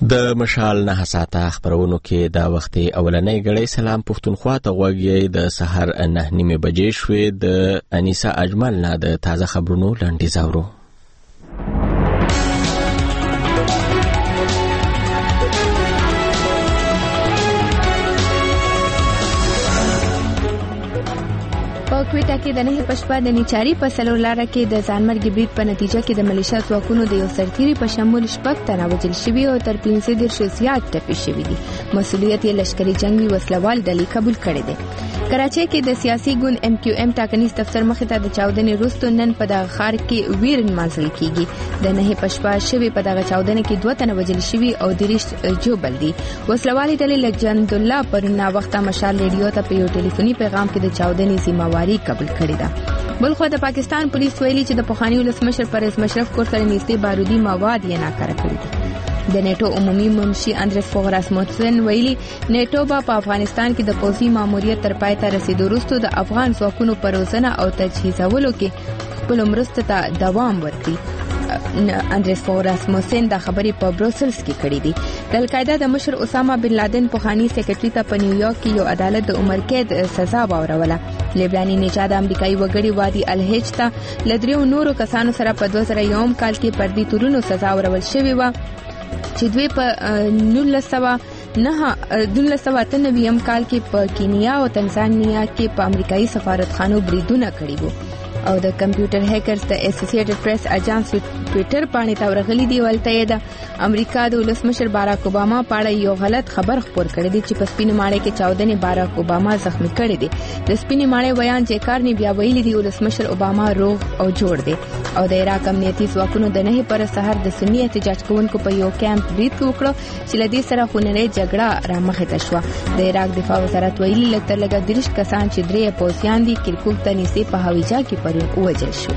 د مشال نه ساعته خبرونو کې دا وخت اولنۍ غړې سلام پښتونخوا ته غوږی د سحر 9:30 بجې شوې د انیسا اجمل نه د تازه خبرونو لاندې زاورو. کوټه کې د نه پښپا د نیچاري په سلور لار کې د ځانمرګي برید په نتیجه کې د ملیشیا ځواکونو د یو سرتیري په شمول شپږ تنه وژل شوي او تر 15 زیات ټپي شوي دي. مسؤلیت یې لشکري جنگي وسلوال ډلې قبول کړی دی. کراچۍ کې د سیاسي ګوند MQM ټاکنیز دفتر مخې ته د چاودنې وروسته نن په دغه ښار کې ویر نمازل کیږي. د نه پښپا شوي په دغه چاودنه کې 2 تنه وژل شوي او 30 جوبل دي. وسلوالي ډلې لجند الله پر نا وخته مشال ریډیو ته په یو ټلیفوني پیغام کې د چاودنې ذمہواری قبول کړی ده. بلخو د پاکستان پولیس ویلي چې د پخوانی ولسمشر پرویز مشرف کور سره نږدې بارودي مواد یې ناکاره کړي دي. د نیټو عمومي منشي اندرس فوغراس موتسن ویلي نیټو په افغانستان کې د پوځي ماموریت تر پای ته رسیدو وروسته د افغان ځواکونو په روزنه او تجهیزولو کې خپل مرسته ته دوام ورکړي. اندرس فوغراس موتسن د خبرې په بروسلز کې کړې دي. د القاعده د مشر اسامه بن لادن پخوانی سیکریټری ته په نیویارک کې یو عدالت د عمر قید سزا واوروله. لیبرانی نژاد امریکایي وګړي وادي الهج ته لدریو نورو کسانو سره په 2001 کال کې پردي تورونو سزا ورول شوې و چې دوی په 1998 کال کې په کینیا او تنزانیا کې په امریکایي سفارتخانو بریدونه کړي وو. او د کمپیوټر هیکرز د اسوسییټډ پریس اجانس ټوئیټر باندې تا ورغلي دی ولته د امریکا د ولسمشر باراک اوباما په اړه یو غلط خبر خپور کړی دی چې په سپینې ماڼۍ کې چاودنې باراک اوباما زخمی کړی دی. د سپینې ماڼۍ بیان چې کارنی بیا ویلي دی ولسمشر اوباما روغ او جوړ دی. او د عراق امنیتي ځواکونو د نه پر سحر د سنی احتجاج کوونکو په یو کیمپ برید وکړو چې لدی سره خونړۍ جګړه را مخه ته شو. د عراق دفاع وزارت ویلي لکه 30 کسان چې 3 پوځیان دي کرکوک ته نږدې په هوایي جال کې وجل شو.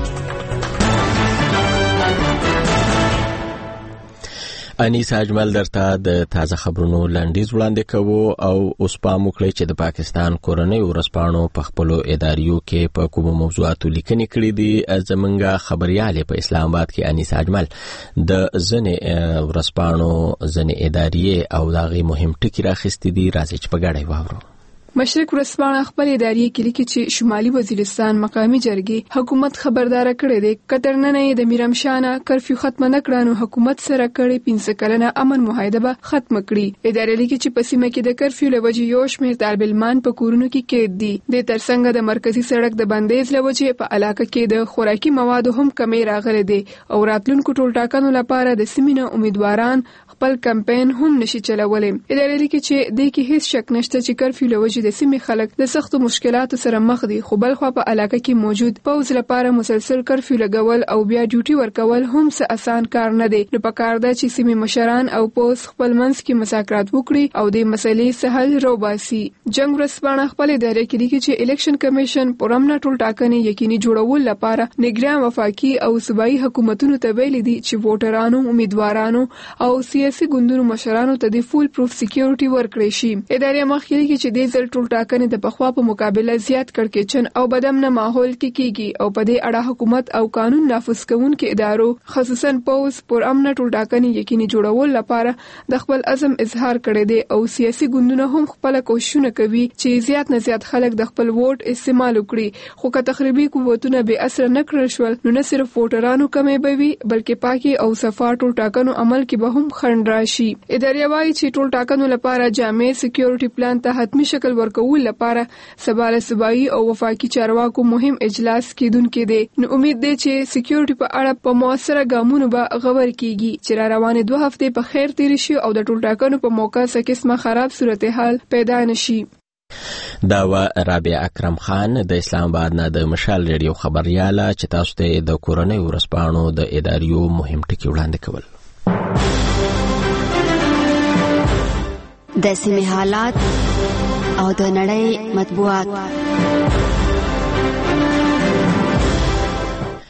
انیسا اجمل درته د تازه خبرونو لاندیز وړاندې کوو او اوس پام وکړئ چې د پاکستان کورنۍ ورځپاڼو په خپلو اداریو کې په کومو موضوعاتو لیکنې کړې دي. زمونږ خبريال په اسلام آباد کې انیسا اجمل د ځنې ورځپاڼو ځنې اداریې او داغي مهم ټکي راخستې دي. راځي چې په ګډه واورو. مشرق ورځپاڼه خپل ادارې کې لیکي چې شمالي وزیرستان مقامي جرګې حکومت خبردار کړی دی کترنه د میرمشانه کرفیو ختم نه کړانو حکومت سره کړي 15 کلنه امن معاهده به ختم کړي. ادارې لیکي چې په سیمه کې د کرفیو لوجې یو شمېر طالب علمان په کورونو کې قید دي. د ترڅنګ د مرکزی سړک د بندیز لوجې په علاقه کې د خوراکي موادو هم کمی راغلي دي او راتلونکو ټول ټاکنو لپاره د سیمینه امیدواران خپل کمپاین هم نشي چلولای. ادارې لیکي چې د کې هیڅ شک نشته چې کرفیو لوجې د سیمې خلک د سختو مشکلاتو سره مخ دي. خو بل خو په علاقه کې موجود پوز لپاره مسلسل کرفیو لګول او بیا ډیوټي ورکول هم څه آسان کار نه دی. نو پکار ده چې سیمې مشران او پوز خپل منځ کې مذاکرات وکړي او د مسلې سهل روباسي. جنگ ورځپاڼه خپل ادارې کې لیکي چې الیکشن کمیشن پرمنه ټول ټاکنې یقیني جوړول لپاره نگران وفاقي او صوبایي حکومتونو ته ویلي دي چې ووټرانو امیدوارانو او سیاسي ګوندونو مشرانو ته د فول پروف سکیورټي ورکړي شي. ادارې مخکې لیکي چې د ځل ټول ټاکنې د پخوا په مقابله زیات کړکېچن او بدامنه ماحول کې کیږي او په دې اړه حکومت او قانون نافذ کوونکو ادارو خصوصا پوز پر امن ټول ټاکنې یقیني جوړول لپاره د خپل عزم اظهار کړی دی او سیاسي ګوندونه هم خپل کوششونه کوي چې زیات نه زیات خلک د خپل ووټ استعمال وکړي. خو که تخریبي قوتونه به اثر نه کړل شول نو نه صرف ووټرانو کمې بوي بلکې پاکي او صفا ټول ټاکنو عمل کې به هم خنډ راشي. ادارې وايي چې ټول ټاکنو لپاره جامع سکیورټي پلان ته حتمی شکل ورکول لپاره سباله صوبایي او وفاقي چارواکو مهم اجلاس کېدونکې دی. نو امید دی چې سکیورټي په اړه په موثره ګامونو به غور کیږي چې را روانې 2 هفتې په خیر تیر شي او د ټول ټاکنو په موقع څه قسمه خراب صورتحال پیدا نشي. دا و رابع اکرم خان د اسلام آباد نه د مشال ریډیو خبرياله چې تاسو ته د کورنۍ ورځپاڼو د اداریو مهم ټکي وړاندې کول. د سیمې حالات او د نړۍ مطبوعات.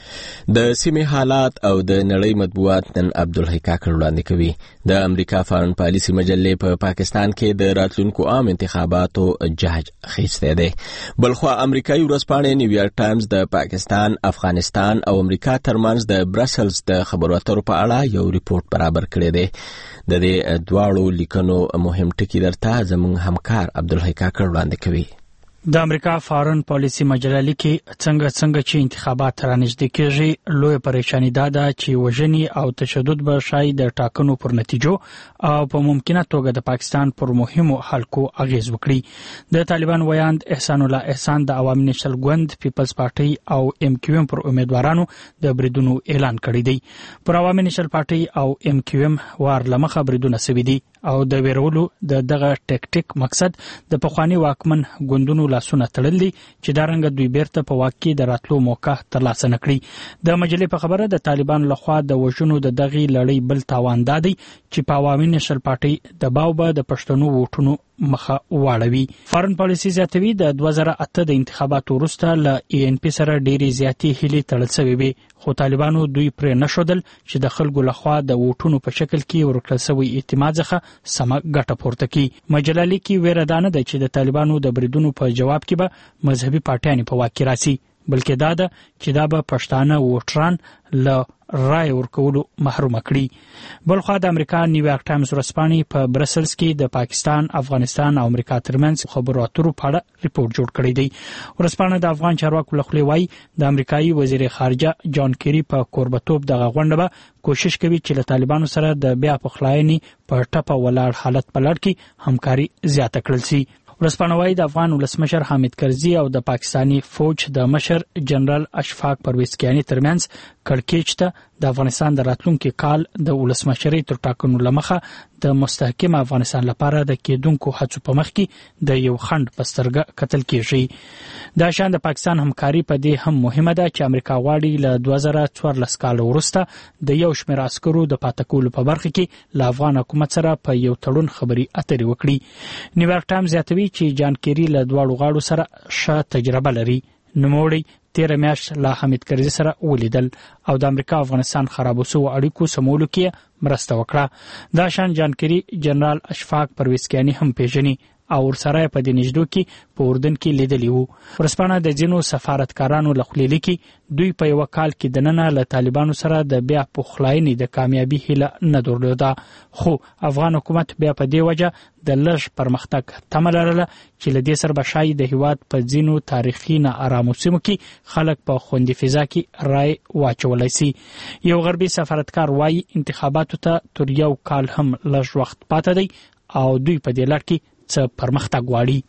د سیمې حالات او د نړۍ مطبوعات نن عبدالحی کاکړ وړاندې کوي. د امریکا فارن پالیسي مجلې په پاکستان کې د راتلونکو عام انتخاباتو جاج اخیستی دی. بلخوا امریکایي ورځپاڼې نیویارک ټایمز د پاکستان، افغانستان او امریکا ترمنځ د برسلز د خبرو اترو په اړه یو ریپورت برابر کړی دی. د دې دواړو لیکنو مهم ټکي درته زموږ همکار عبدالحی کاکړ وړاندې کوي. د امریکا فارن پالیسي مجله لیکي څنګه چې انتخابات رانږدې کېږي، لوی پریشانی دا ده چې وژنې او تشدد به شاید د ټاکنو پر نتیجو او په ممکنه توګه د پاکستان پر مهمو حلقو اغیز وکړي. د طالبان ویاند احسان الله احسان د عوامي نېشنل ګوند، پیپلز پارټي او ام کیو ام پر امیدوارانو د بریدونو اعلان کړی دی. پر عوامي نېشنل پارټي او ام کیو ام وار لمخه بریدونه سوي دي او د ویرولو دغه ټیکټیک مقصد د پخوانی واکمن ګوندونو لاسونه تړل دي چې دا رنګ دوی بیرته په واک کې د راتلو موقع ترلاسه نکړي. د مجلې په خبره د طالبان لخوا د وژنو د دغه لړۍ بل تاوان دادی چې په عوامي نېشنل پارټي دباو به د پښتنو ووټونو مخه واړوي. فارن پالیسي زیاتوي د 2008 د انتخاباتو وروسته له ای ان پی سره ډېری زیاتې هیلې تړل شوې وي، خو طالبانو دوی پرې نشودل چې د خلکو لخوا د ووټونو په شکل کې ورکړل شوی اعتماد څخه سمه ګټه پورته کړي. مجله لیکي ویره دا نه ده چې د طالبانو د بریدونو په جواب کې به مذهبي پارټیانې په واک کې راسي، بلکې دا ده چې دا به پښتانه ووټران له رای ورکولو محروم کړي. بلخوا د امریکا نیویارک ټایمز ورځپاڼې په برسلز کې د پاکستان، افغانستان او امریکا ترمنځ خبرو اترو په اړه ریپورت جوړ کړی دی. ورځپاڼه د افغان چارواکو له خولې وایي د امریکایي وزیر خارجه جان کیری په کوربتوب دغه غونډه به کوشش کوي چې له طالبانو سره د بیا پخلاینې په ټپه ولاړ حالت په لړ کې همکاري زیاته کړل شي. ورځپاڼه وایي د افغان ولسمشر حامد کرزي او د پاکستاني فوج د مشر جنرال اشفاق پرویز کیانی ترمنځ کړکېچ ته د افغانستان د راتلونکي کال د ولسمشرۍ تر ټاکنو لمخه د مستحکم افغانستان لپاره د کېدونکو هڅو په مخ کې د یو خنډ په سترګه کتل کېږي. دا شان د پاکستان همکاري په دې هم مهمه ده چې امریکا غواړي له 2014 کال وروسته د یو شمېر عسکرو د پاتې کولو په برخه کې له افغان حکومت سره په یو تړون خبرې اترې وکړي. نیویارک ټایمز زیاتوي چې جان کیری له دواړو غاړو سره ښه تجربه لري. نوموړی 13 میاشت له حامد کرزي سره ولیدل او د امریکا افغانستان خرابو شوو اړیکو سمولو کې مرسته وکړه. دا شان جان کیری جنرال اشفاق پرویز کیانی هم پیژني او ورسره په دې نږدو کې په اردن کې لیدلی وو. ورځپاڼه د ځینو سفارتکارانو له خولې لیکي دوی په یو کال کې دننه له طالبانو سره د بیا پخلاینې د کامیابی هیله نه درلوده، خو افغان حکومت بیا په دې وجه د لږ پرمختګ تمه لرله چې له دې سره به شاید د هیواد په ځینو تاریخي نا ارامو سیمو کې خلک په خوندي فضا کې رای واچولی سي. یو غربي سفارتکار وایي انتخاباتو ته تر یو کال هم لږ وخت پاته دی او دوی په دې لړ کې څه پرمختګ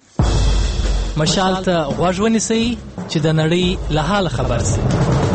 غواړي. مشال ته غوږ ونیسئ چې د نړۍ له حال خبر سي.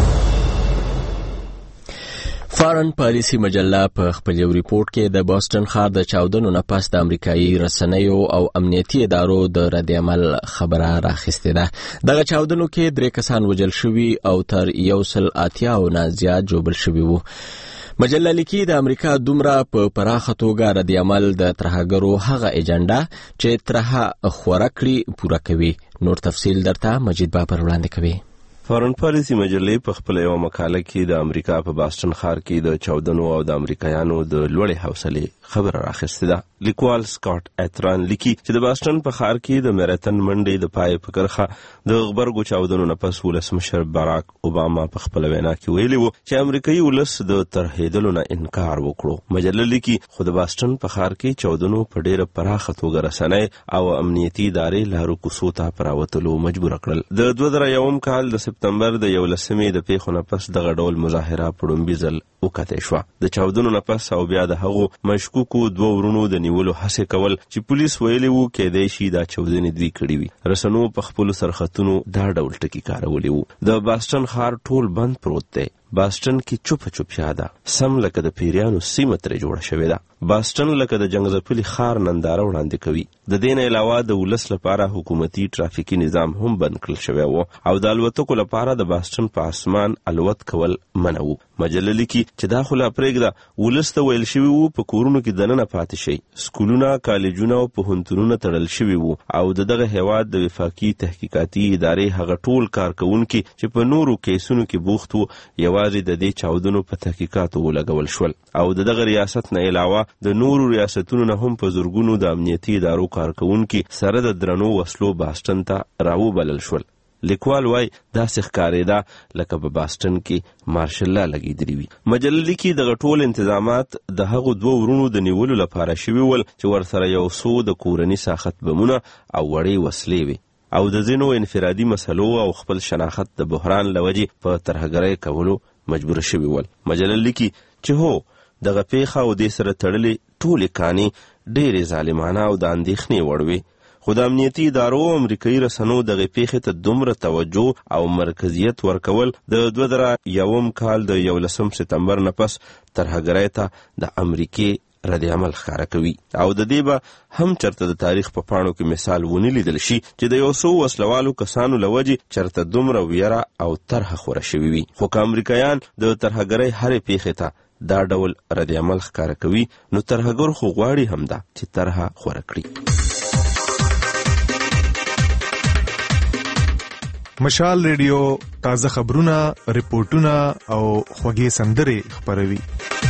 فارن پالیسي مجله په خپل یو ریپورت کې د بوسټن ښار د چاودنو نه پس د امریکایي رسنیو او امنیتي ادارو د رد عمل خبره راخیستې ده. دغه چاودنو کې 3 کسان وژل شوي او تر 180 نه زیات ژوبل شوي وو. مجله لیکي د امریکا دومره په پراخه توګه رد عمل د ترهګرو هغه ایجنډا چې ترهه خوره کړي پوره کوي. نور تفصیل درته مجید بابر وړاندې کوي. فارن پالیسي مجلې په خپل یو مقاله کې د امریکا په باسټن ښار کې د چاودنو او د امریکایانو د لوړې حوصلې خبره راخیستې ده. لیکوال سکاٹ ایتران لیکي چې د باسټن په ښار کې د میراتن منډې د پای په کرخه د غبرګو چاودنو نه پس ولسمشر باراک اوباما په خپل وینا کې ویلي وو چې امریکایي ولس د ترهیدلو نه انکار وکړو. مجله لیکي خو د باسټن په ښار کې چاودنو په ډیره پراخه توګه رسنۍ او امنیتي ادارې لارو کوڅو ته پراوتلو مجبور کړل. د 2001 کال د سپتمبر د 11 د پیښو نه پس دغه ډول مظاهره په لومړي ځل وکړه شوه. د چاودنو نه پس او بیا د هغو مشکوکو 2 ورونو د نیولو هڅې کول چې پولیس ویلي وو کېدای شي دا چاودنې دوی کړې وي. رسنیو په خپلو سرخطونو دا ډول ټکي کارولي وو. د باسټن ښار ټول بند پروت دی. باسټن کې چوپتیا ده، سم لکه د پیریانو سیمه ترې جوړه شوې ده. باسټن لکه د جنګ ځپلي ښار ننداره وړاندې کوي. د دې نه علاوه د ولس لپاره حکومتي ټرافیکي نظام هم بند کړل شوی و او د الوتکو لپاره د باسټن په اسمان الوت کول منع و. مجله لیکي چې دا خلا پرېږده ولسته ویل شوی وو په کورونو کې دننه پاتې شي. سکولونه، کالجونه او پوهنتونونه تړل شوي وو او دغه هیواد د وفاقي تحقیقاتي ادارې هغه ټول کارکونکي چې په نورو کیسونو کې بوخت وو یوازې د دې چاودنو په تحقیقاتو ولګول شول او دغه ریاست نه علاوه د نورو ریاستونو نه هم په زورګونو د امنیتي ادارو کارکونکي سره د درنو وسلو باستن ته راوبلل شول. لیکوال وای داسې ښکارېده لکه په باستن کې مارشل لا لګېدلي وي. مجله لیکي دغه ټول انتظامات د هغو 2 ورونو د نیولو لپاره شوي ول چې ورسره یو څو د کورني ساخت بمونه او وړې وسلې وي او د ځینو انفرادي مسلو او خپل شناخت د بحران لوجې په ترهګرۍ کولو مجبور شوي ول. مجله لیکي چې هو دغه پیښه او دې سره تړلې ټولې کانې ډېرې ظالمانه او د اندېښنې وړ وي. خو د امنیتي ادارو او امریکایي رسنو دغه پیښې ته دومره توجه او مرکزیت ورکول د 2001 کال د 11 سپتمبر نه پس ترهګرۍ ته د امریکې رد عمل ښکاره کوي او د دې به هم چرته د تاریخ په پاڼو کې مثال ونه لیدل شي چې د یو څو وسلوالو کسانو لوجې چرته دومره ویره او طرحه خوره شوي وي. خو که امریکایان د ترهګرۍ هرې پیښې ته دا ډول رد عمل ښکاره کوي نو ترهګر خو غواړي هم ده چې طرحه خوره کړي. مشال ریډیو تازه خبرونه، ریپورتونه او خوږې سندرې خپروي.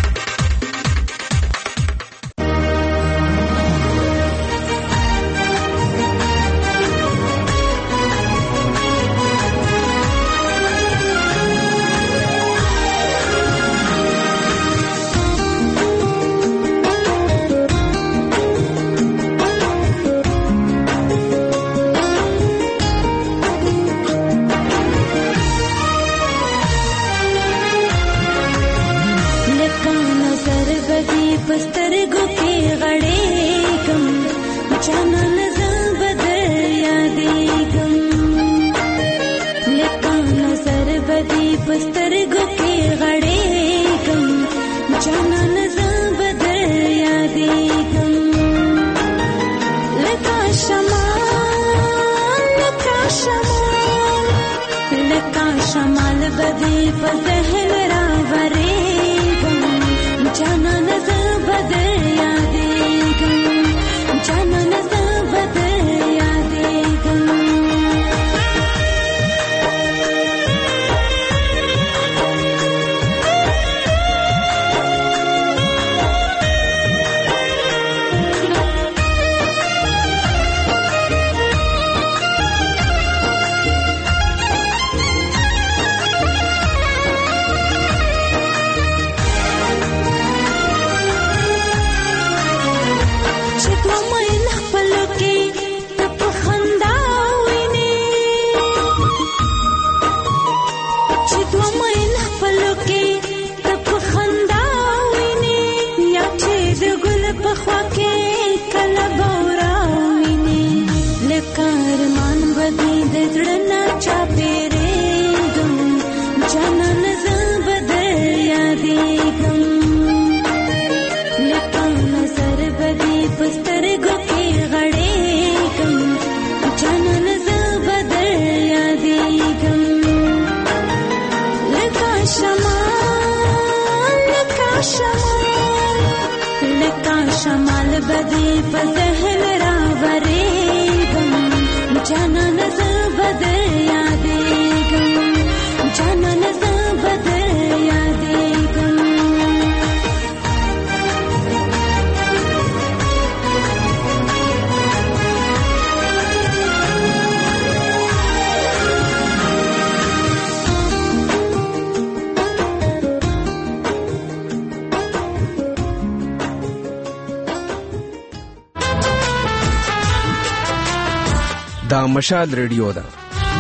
دا مشال ریډیو ده.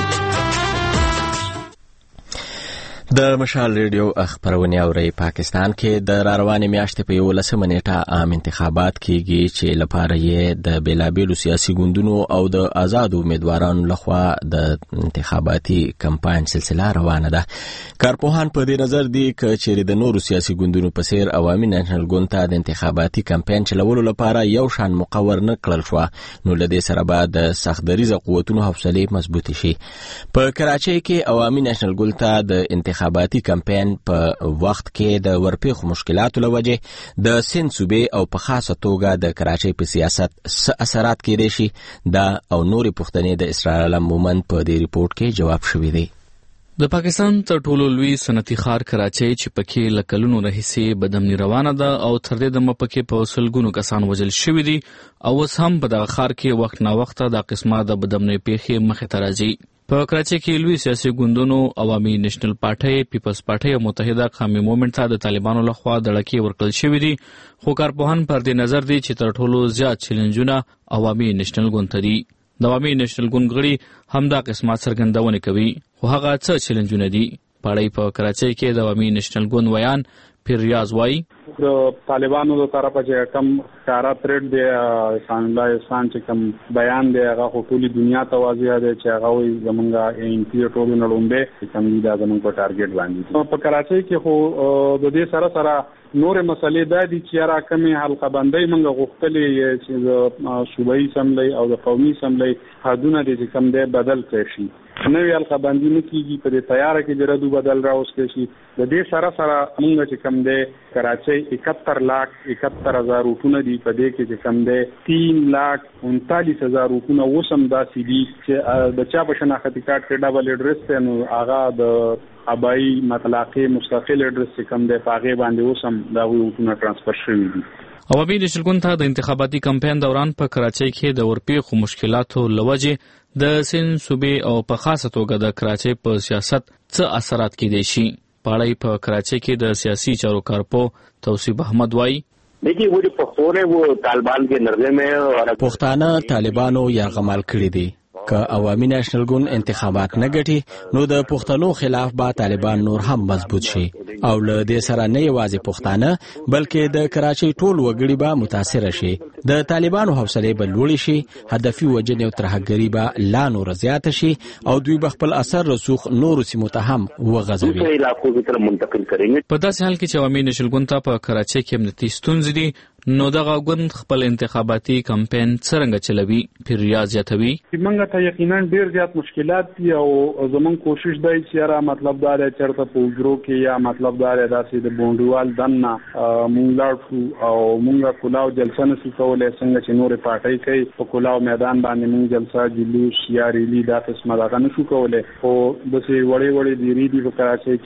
د مشال ریډیو خبرونه اوري. پاکستان کې د روانې میاشتې په 11 نیټه عام انتخابات کیږي چې لپاره یې د بیلابیلو سیاسي ګوندونو او د آزاد امیدوارانو لخوا د انتخاباتي کمپاین سلسله روانه ده. کارپوهان په دې نظر دي چې د نورو سیاسي ګوندونو په څیر عوامي نېشنل ګوند ته د انتخاباتي کمپاین چلولو لپاره یو شان مقرر نه کړل شو نو لدې سره به د سختدریزه قوتونو حوصله مضبوطه شي. په کراچۍ کې عوامي نېشنل ګوند ته د انتخاباتي کمپاین په وخت کې د ورپېښو مشکلاتو له وجې د سند صوبې او په خاصه توګه د کراچۍ په سیاست څه اثرات کېدای شي دا او نورې پوښتنې د اسرار عالم مومند په دې ریپورت کې جواب شوی دی. د پاکستان تر ټولو لوی صنعتي ښار کراچۍ چې پکې له کلونو راهیسې بدامني روانه ده او تر دې دمه پکې په سلګونو کسان وژل شوي دي او اوس هم په دغه ښار کې وخت نا وخته د قسمه د بدامنۍ پیښې مخې ته راځي. په کراچۍ کې لوی سیاسي ګوندونو عوامي نېشنل پارټۍ، پیپلز پارټۍ او متحده قومي موومېنټ ته د طالبانو لخوا دړکې ورکړل شوي دي، خو کارپوهان پر دې نظر دي چې تر ټولو زیات چیلنجونه عوامي نېشنل ګوند ته دي. د عوامي نېشنل ګوند غړي هم دا قسمه څرګندونه کوي، خو هغه څه چیلنجونه دي. پاړی په کراچۍ کې د عوامي نېشنل ګوند ویان پیر ریاض وایي د طالبانو د طرفه چې کم کارا ترډ دی احسان الله احسان چې کم بیان دی هغه ټولي دنیا ته واضح دی چې هغه وي زمونږه ان پی ټولو نړومبه کم دی دا زمونږ په ټارګټ باندې. په کراچۍ کې خو د دې سره نور مسلې دا دي چې را کمې حلقه بندۍ موږ غوښتلې چې د صوبایي اسمبلی او د قومي اسمبلی حدونه دي چې کم دی بدل کړي شي. نوې حلقه بندي نه کیږي، په دې تیاره کې د ردو بدل راوستل شي. د دې سره موږ چې کم دی کراچۍ 71,71,000 روپونه دي، په دې کې چې کم دی 3,39,000 روپونه وسم داسې دي چې د چا په شناختی کارت کې ډبل اډرس ته نو هغه د ابای مطلقه مستقل اډرس چې کم دی په هغه باندې وسم دا روپونه ترانسفر شوي دي. عوامي نېشنل ګوند ته د انتخاباتي کمپاین دوران په کراچۍ کې د ورپېښو مشکلاتو له وجې د سند صوبې او په خاصه توګه د کراچۍ په سیاست څه اثرات کېدای شي. پاړی په کراچۍ کې د سیاسي چارو کارپو توصیف احمد وایي देखिए वो जो पख्तून है वो तालिबान के नर्जे में और پښتانه طالبانو یرغمال کړی دي. که عوامي نېشنل ګوند انتخابات نه ګټي نو د پښتنو خلاف به طالبان نور هم مضبوط شي او له دې سره نه یوازې پښتانه بلکې د کراچۍ ټول وګړي به متاثر شي. د طالبانو حوصله به لوړ شي، هدفي وجنې او ترهګري به لا نور زیات شي او دوی به خپل اثر رسوخ نور سیمو ته هم وغځوي. په داسې حال کې چې عوامي نېشنل ګوند ته په کراچۍ کې امنیتي ستونزې دي نو دغه ګوند خپل انتخاباتي کمپاین څرنګه چلوي؟ پیر ریاض زیاتوي موږ ته یقینا ډیر زیات مشکلات دي او زمون کوشش دی چې را مطلب دا دی چرته په وګړو کې یا مطلب دا دی داسې د بونډوال دنه مونږ لاړو او مونږه کلاو جلسه نشو کولای څنګه چې نور پارټۍ کوي په کلاو میدان باندې مونږ جلسه جلوس یا ریلی دا قسمه دا نشو کولای. او د سې وړې دی ریډي په کراچۍ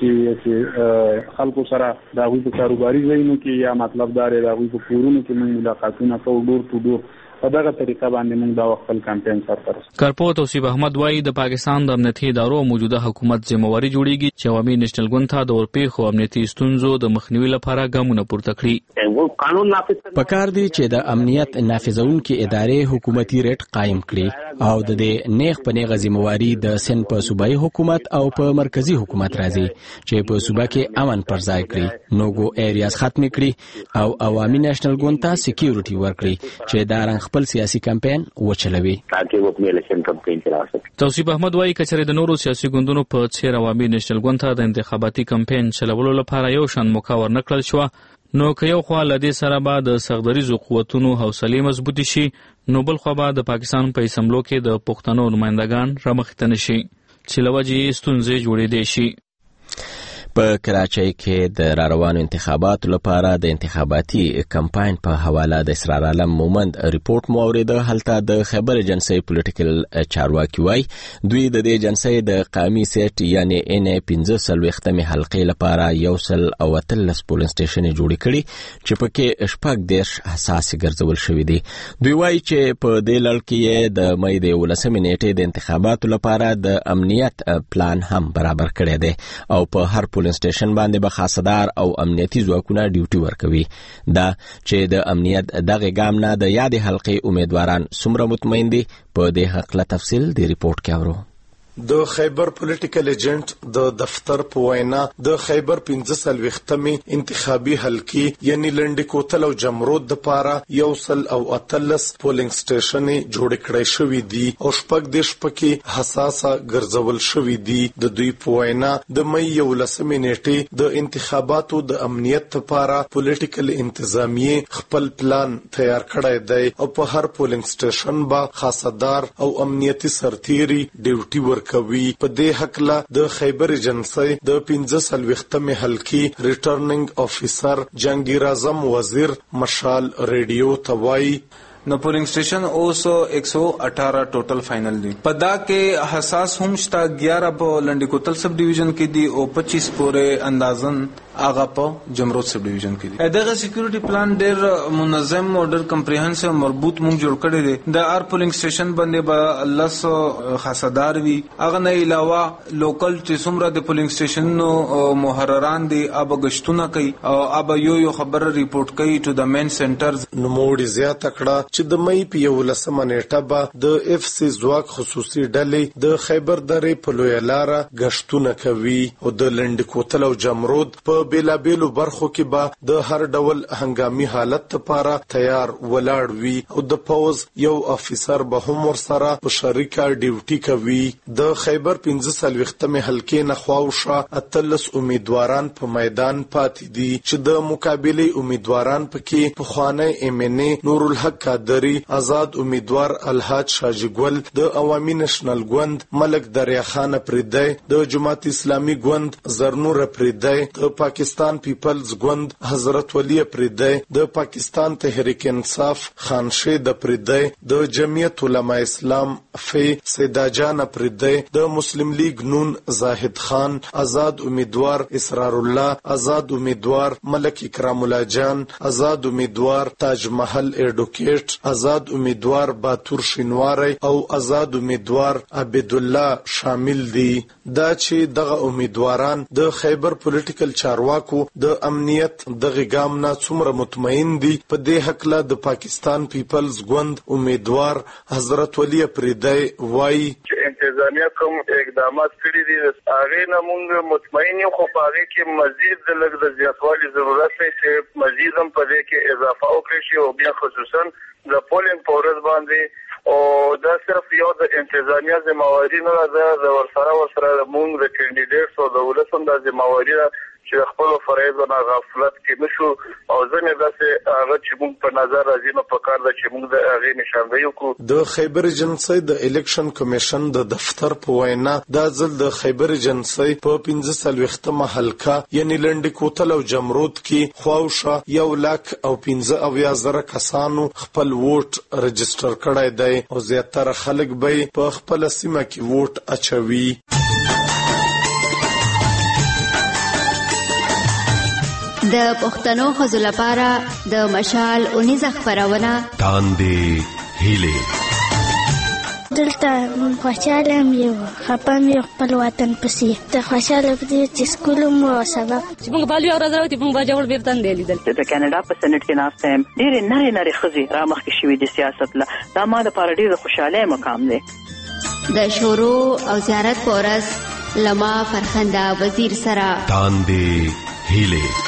کې خلکو سره دا وی په کاروباري ځایونو کې یا مطلب دا دی دا وی په کورونو کې مونږ ملاقاتونه کوو ډور ټو ډور. په دغه طریقه باندې موږ دا خپل کمپاین سره کارپو توصیف احمد وایي د پاکستان د امنیتي ادارو موجوده حکومت ذمہواری جوړیږي چې عوامي نېشنل ګوند ته د ورپېښو امنیتي ستونزو د مخنیوي لپاره ګامونه پورته کړي. پکار دی چې د امنیت نافذونکو ادارې حکومتي ریټ قائم کړي او د دې نیغ په نیغه ذمہواری د سند په صوبایي حکومت او په مرکزی حکومت راځي چې په صوبه کې امن پر ځای کړي، نوګو ایریاز ختم کړي او عوامي نېشنل ګوند ته سکیورټي ورکړي چې دا رنګ خپل سیاسي کمپاین وچلوي تاکي وہ اپنے الیکشن کمپین چلا سکے. توصیف احمد وایي کچره د نورو سیاسي ګوندونو په څیر عوامي نېشنل ګوند ته د انتخاباتي کمپاین چلولو لپاره یو شان موقع ورنکړل شو نو که یو خوا لدې سره به د سغدریزو قوتونو حوصله مضبوطی شي نو بل خوا به د پاکستان په اسمبلو کې د پښتنو نمائندگان رامخته نشي چې لوجې ستونزې جوړېدې شي. په کراچۍ کې د راروانو انتخاباتو لپاره د انتخاباتي کمپاین په حواله د اسرار عالم مومند ریپورت مو اوریده. هلته د خیبر ایجنسی پولیټیکل چارواکي وای دوی د دې ایجنسی د قومي سیټ یعنی ان 15 حلقې لپاره 113 پولینګ سټیشن جوړ کړي چې پکې شپږ دیش حساس ګرځول شوې دي. دوی وای چې په دې لړ کې د مې د 19 نیټې د انتخاباتو لپاره د امنیت پلان هم برابر کړی دی او په هر پولینګ سټیشن باندې به خاصدار او امنیتي ځواکونه ډیوټي ورکوي. دا چې د امنیت دغه ګام نه د یادې حلقې امیدواران څومره مطمئن دي په دې حق له تفصیل د ریپورت کې اورو. د خیبر پولیټیکل ایجنټ د دفتر په وینا د خیبر 15 انتخابي حلقې یعنی لنډ کوتل او جمرود د پاره 113 پولینګ سټیشن جوړ کړی شوی دي او شپږ دیش پکې حساسه ګرځول شوی دي. د دوی په وینا د مې 11 نیټې د انتخاباتو د امنیت لپاره پولیټیکل انتظامیه خپل پلان تیار کړی دی او په هر پولینګ سټیشن با خاصدار او امنیتي سرتیري ډیوټي ور ورکوي. په دې حق لا د خیبر ایجنسی د 15 حلقي ریټرننګ افیسر جهانگیر اعظم وزیر مشال ریډیو توای نو پولنگ سٹیشن اوس 118 ټوټل فائنل دي. په دا کې حساس هم شتا 11 په لنډی کوتل سب ډیویژن کې دي او 25 پورې اندازن هغه په جمرود سب ډیویژن کې دي. دغه سکیورټي پلان ډېر منظم او ډېر کمپریهنسیو مربوط مونږ جوړ کړی دی. د ار پولنگ سټیشن باندې به الله خاصدار وي. هغه نه علاوه لوکل چې څومره د پولنگ سټیشن نو محرران دي اب غشتونه کوي او اب یو خبر ریپورت کوي ټو د مین سنټرز. نو موډ زیات کړه چې د مې په 11 نیټه به د اف سی ځواک خصوصي ډلې د خیبر درې په لوی لاره غشتونه کوي او د لنډ کوتل او جمرود په بیلابیلو برخو کې به د هر ډول هنګامي حالت لپاره تیار ولاړ وي او د پوز یو افیسر به هم ورسره په شریکه ډیوټي کوي. د خیبر 15 حلقې نه خواوشه اتلس امیدواران په میدان پاتې دي چې د مقابله امیدواران پکې په خوانه ایمنه نور الحق قادری، آزاد امیدوار الحاج شاجګل، د عوامي نېشنل ګوند ملک دریا خان پردی، د جماعت اسلامي ګوند زرنور پردی، د پاکستان پیپلز ګوند حضرت ولی پردی، د پاکستان تحریک انصاف خانشید پردی، د جمعیت علماء اسلام فی سیدا جان پردی، د مسلم لیگ نون زاهد خان، آزاد امیدوار اسرار الله، آزاد امیدوار ملک اکرام الله جان، آزاد امیدوار تاج محل ایڈوکیٹ، آزاد امیدوار باتور شینواری او آزاد امیدوار عبدالله شامل دي. دا چې دغه امیدواران د خیبر پولیټیکل چارواکو د امنیت دغه ګام نه څومره مطمئن دي په دې حق له د پاکستان پیپلز ګوند امیدوار حضرت ولی پردی وای انتظامیه کوم اقدامات کړی دي هغه نه موږ مطمئن یو خو پاره کې مزید د لږ د زیاتوالي ضرورت دی چې مزید هم په دې کې اضافه وکړي شي او بیا خصوصا د پولینګ پورز باندې او دا صرف یو د انتظامیه ذمہواری نه ده د ورسره موږ د کینډیډیټس او د ولسم د ذمہواری چې خپل فرایض نه غفلت کې نشو او ځنه داسې هغه چې موږ په نظر راځي نو په کار ده چې موږ د هغه نشاندهي وکړو. د خیبر ایجنسی د الیکشن کمیشن د دفتر په وینا دا ځل د خیبر ایجنسی په 15 حلقه یعنی لنډ کوتل او جمرود کې خواوشه 1,15,000 کسانو خپل ووټ رجستر کړی دی او زیاتره خلک به په خپل سیمه کې ووټ اچوي. د پښتنو ښځو لپاره د مشال 19 خبرونه تاندې هیله دلته خوشاله یم خپه مې خپل وطن پسې ته خوشاله پدې چې سکول مو سبب چې موږ بالي اورځ راوتی موږ باجوړ بیرتن دی لیدل د کاناډا په سېنات کې ناستم ډېر نری خزي را مخ کې شوې د سیاست له دا ما د پاره ډېر خوشاله مقام دی. د شورو او زیارت پورس لما فرخنده وزیر سره تاندې هیله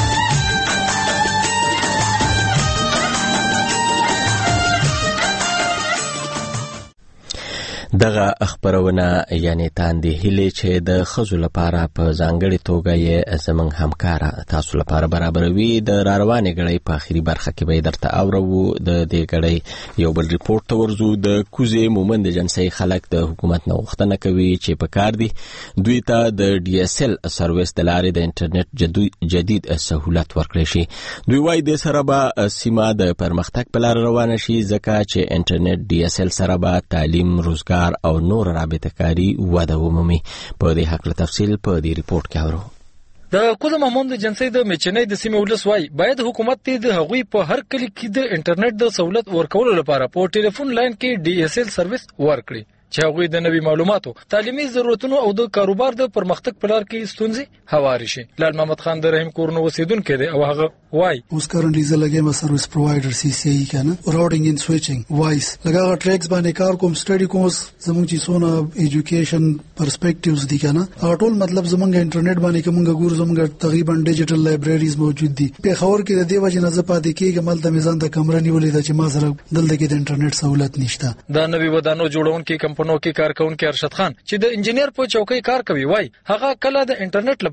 دغه خبرونه یعنی تاندې هیله چې د خزو لپاره په ځانګړي توګه یې زمنګ همکار تاسو لپاره برابروي. د راروانې غړي په اخیری برخه کې به درته اورو د دې غړي یو بل ریپورت تورزو. د کوزه مومند جنسي خلک د حکومت نه غوښتنه کوي چې په کار دي دوی ته د ډي اس ال سرویس د لارې د انټرنیټ جدید سہولت ورکړي شي. دوی وايي د سره به سیمه د پرمختګ په لار روانه شي ځکه چې انټرنیټ ډي اس ال سره به تعلیم روزګار او نور رابطه کاری وده ومومي. په دې حق له تفصیل په دې ریپورت کې اورو. د کوزه مومند جنسي د میچنۍ د سیمې ولس وايي باید حکومت د هغوی په هر کلی کې د انټرنیټ د سہولت ورکولو لپاره په ټلیفون لاین کې ډي اس ال سرویس ورکړي چې هغوی د نوي معلوماتو تعلیمي ضرورتونو او د کاروبار د پرمختګ په لار کې ستونزې هواري شي. لال محمد خان د رحیم کورنو اوسیدونکو دی او هغه وايي اوس کرنټلی زلګه سرویس پرووایډر سی سی ای کنه راوټینګ ان سویچینګ وایس لګا ټریکس باندې کار کوم سټډي کوم زموږ چې سونه ایجوکیشن پرسپیکټیوز دي کنه ټول مطلب زموږ انټرنیټ باندې کومه ګور زموږ تقریبا ډیجیټل لایبرریز موجود دي. په خبر کې د دې وجه نه زپاتې کېږي مل د میزان د کمره نیولې د چې ما سره دلته کې د انټرنیټ سہولت نشته. دا نوي ودانو جوړونکو کمپنیو کې کارکونکو ارشد خان چې د انجینر په چوکۍ کار کوي وايي هغه کله د انټرنیټ لپاره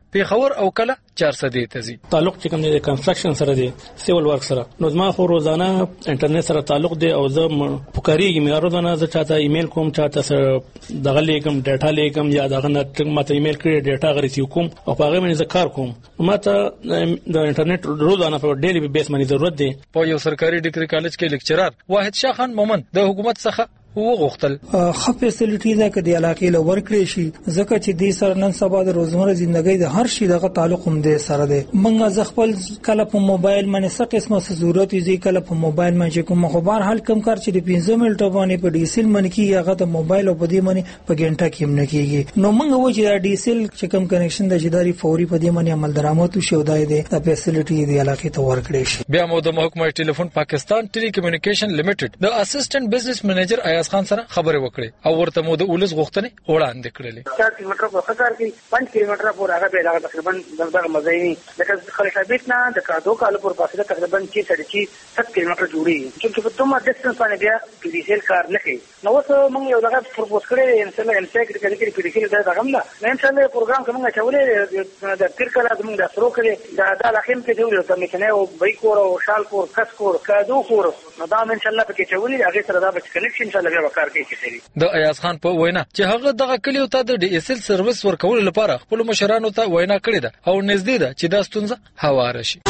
پیښور او کله 400 ته ځي. تعلق چې کوم د کنستراکشن سره دی سیول ورک سره نو زما خو روزانه انټرنیټ سره تعلق دی او زه پکاريږم مې روزانه زه چاته ایمیل کوم چاته سره دغه لیکم ډیټا لیکم یا دغه نت ماته ایمیل کړی ډیټا غریسیو کوم او هغه باندې ذکر کوم ماته د انټرنیټ روزانه په ډیلی بیس باندې ضرورت دی. په یو سرکاري ډیګري کالج کې لیکچرر واحد شاه خان مومن د حکومت څخه وغوښتل خو فیسیلیټي دا کدي علاقې له ورکړې شي ځکه چې د سر نن سبا د روزمره ژوندۍ د هر شي دغه تعلق هم د سره دی. موږ ځخپل کله په موبایل باندې څه قسمه ضرورت یې کله په موبایل باندې کوم خبر حل کم کار چې د 15 منټه باندې په ډیسل باندې کې هغه د موبایل او په دې باندې په ګنټه کې هم نه کیږي. نو موږ و چې د ډیسل چې کوم کنیکشن د جداري فوري په دې باندې عمل درآمد شو دای دی د فیسیلیټي د علاقې ته ورکړې شي. بیا مو د محکمه ټلیفون پاکستان ټیلی کمیونیکیشن لیمیټډ د اسسټنټ بزنس منیجر ایاز خان سره خبرې وکړي او ورته مو د ولس غوښتنې وړاندې کړلې. 4 کیلومتر په خطر کې 5 کیلومتر پورې هغه به دا تقریبا دغه مزایني لکه خلیفابیت نه د کادو کال پر فاصله تقریبا 7 کیلومتر جوړي چې په دومره ډیسټنس باندې بیا پیډیسل کار نه کوي. نو اوس موږ یو دغه پروپوز کړی ان شاء الله انسایکل کې پیډیسل دغه هم نه ان شاء الله پروګرام کومه چولې د تیر کله موږ د سرو کړی د لخم کې جوړ ته مکنه او بیکور او شال کور کس کور کادو کور نو دا ان شاء الله پکې چولې هغه سره دا به کنیکشن ان شاء الله بیا وکړ کوي. د ایاز خان په وینا چې هغه دغه کلیو ته د ډي اس ال سرویس ورکول لپاره خپل مشرانو ته وینا کړې ده او نږدې ده چې دا ستونزه هواره شي.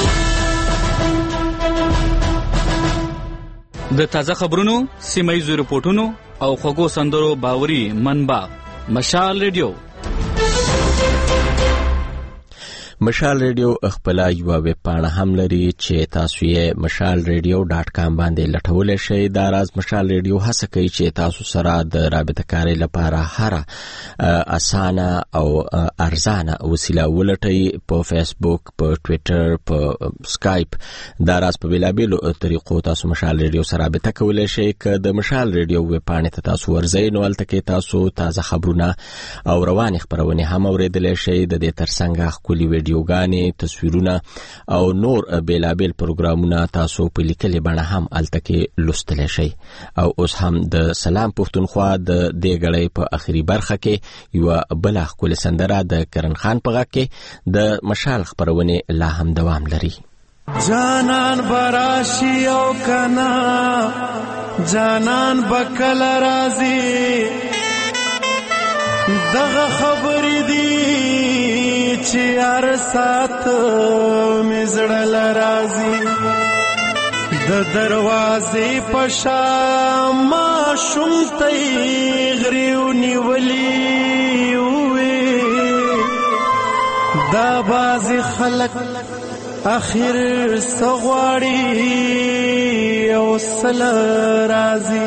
د تازه خبرونو سیمایي رپورټونو او خوږو سندرو باوري منبع مشال ریډیو. مشال ریډیو خپل یو ویب پاڼه هم لري چې تاسو یې mashalradio.com باندې لټولای شئ. دا راز مشال ریډیو هڅه کوي چې تاسو سره د رابطه کاری لپاره هر اسانه او ارزانه وسیله ولټئ. په فیسبوک، په ټوئیټر، په سکایپ دا راز په بلابلو طریقو تاسو مشال ریډیو سره رابطه کولای شئ. که د مشال ریډیو ویب پاڼې ته تاسو ورځئ نو هلته کې تاسو تازه خبرونه او روانې خبرونه هم اوریدلی شئ. د دې ترڅنګ ښکلي ویډیوګانې، تصویرونه او نور بیلابل پروګرامونه تاسو په لیکلي بڼه هم هلته کې لوستلی شئ. او اوس هم د سلام پښتونخوا د دې غړۍ په اخري برخه کې یو بل ښکلي سندره د کرن خان په غږ کې د مشال خبرونه لا هم دوام لري. جانان براشي او کنا جانان بکل رازي دغه خبرې دي چې هر سات مزړل رازي د دروازې پشا ما شومتي غریو نیولي وې دا باز خلق اخر سغواړي او سل رازي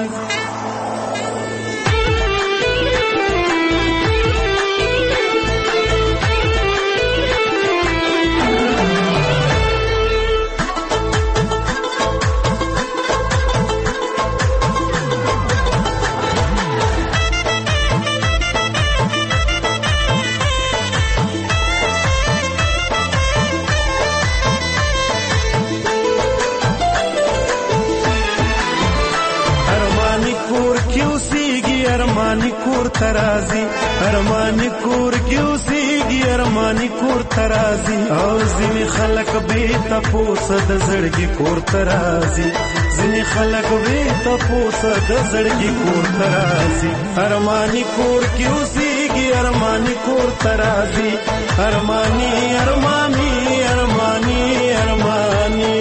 ترازی ارمانی کور کیوسیږي ارمانی کور ترازی او ځینې خلک به تپوس د زړګي کور ترازی ځینې خلک به تپوس د زړګي کور ترازی ارمانی کور کیوسیږي ارمانی کور ترازی ارمانی ارمانی ارمانی ارمانی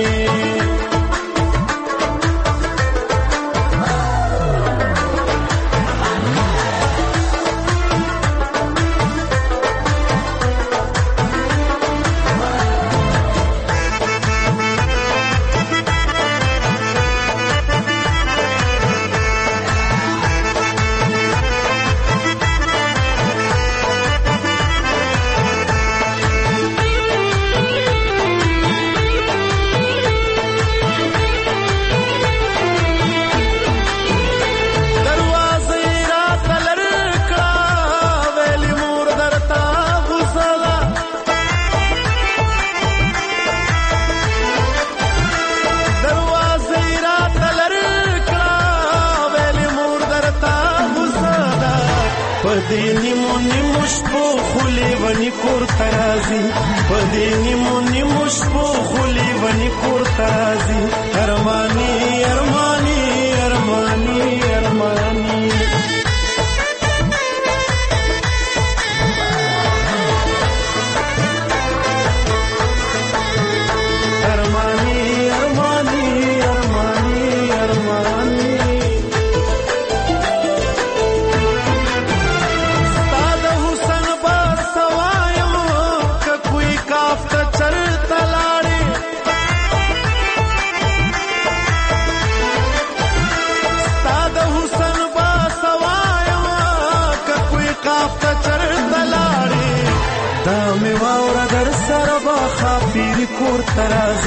پدې نیمو نیمو شپو خولې ونی کور ترازی پدې نیمو نیمو شپو خولې ونی کور ترازی ارمانی ارمانی ارمانی ارمانی کور ترازی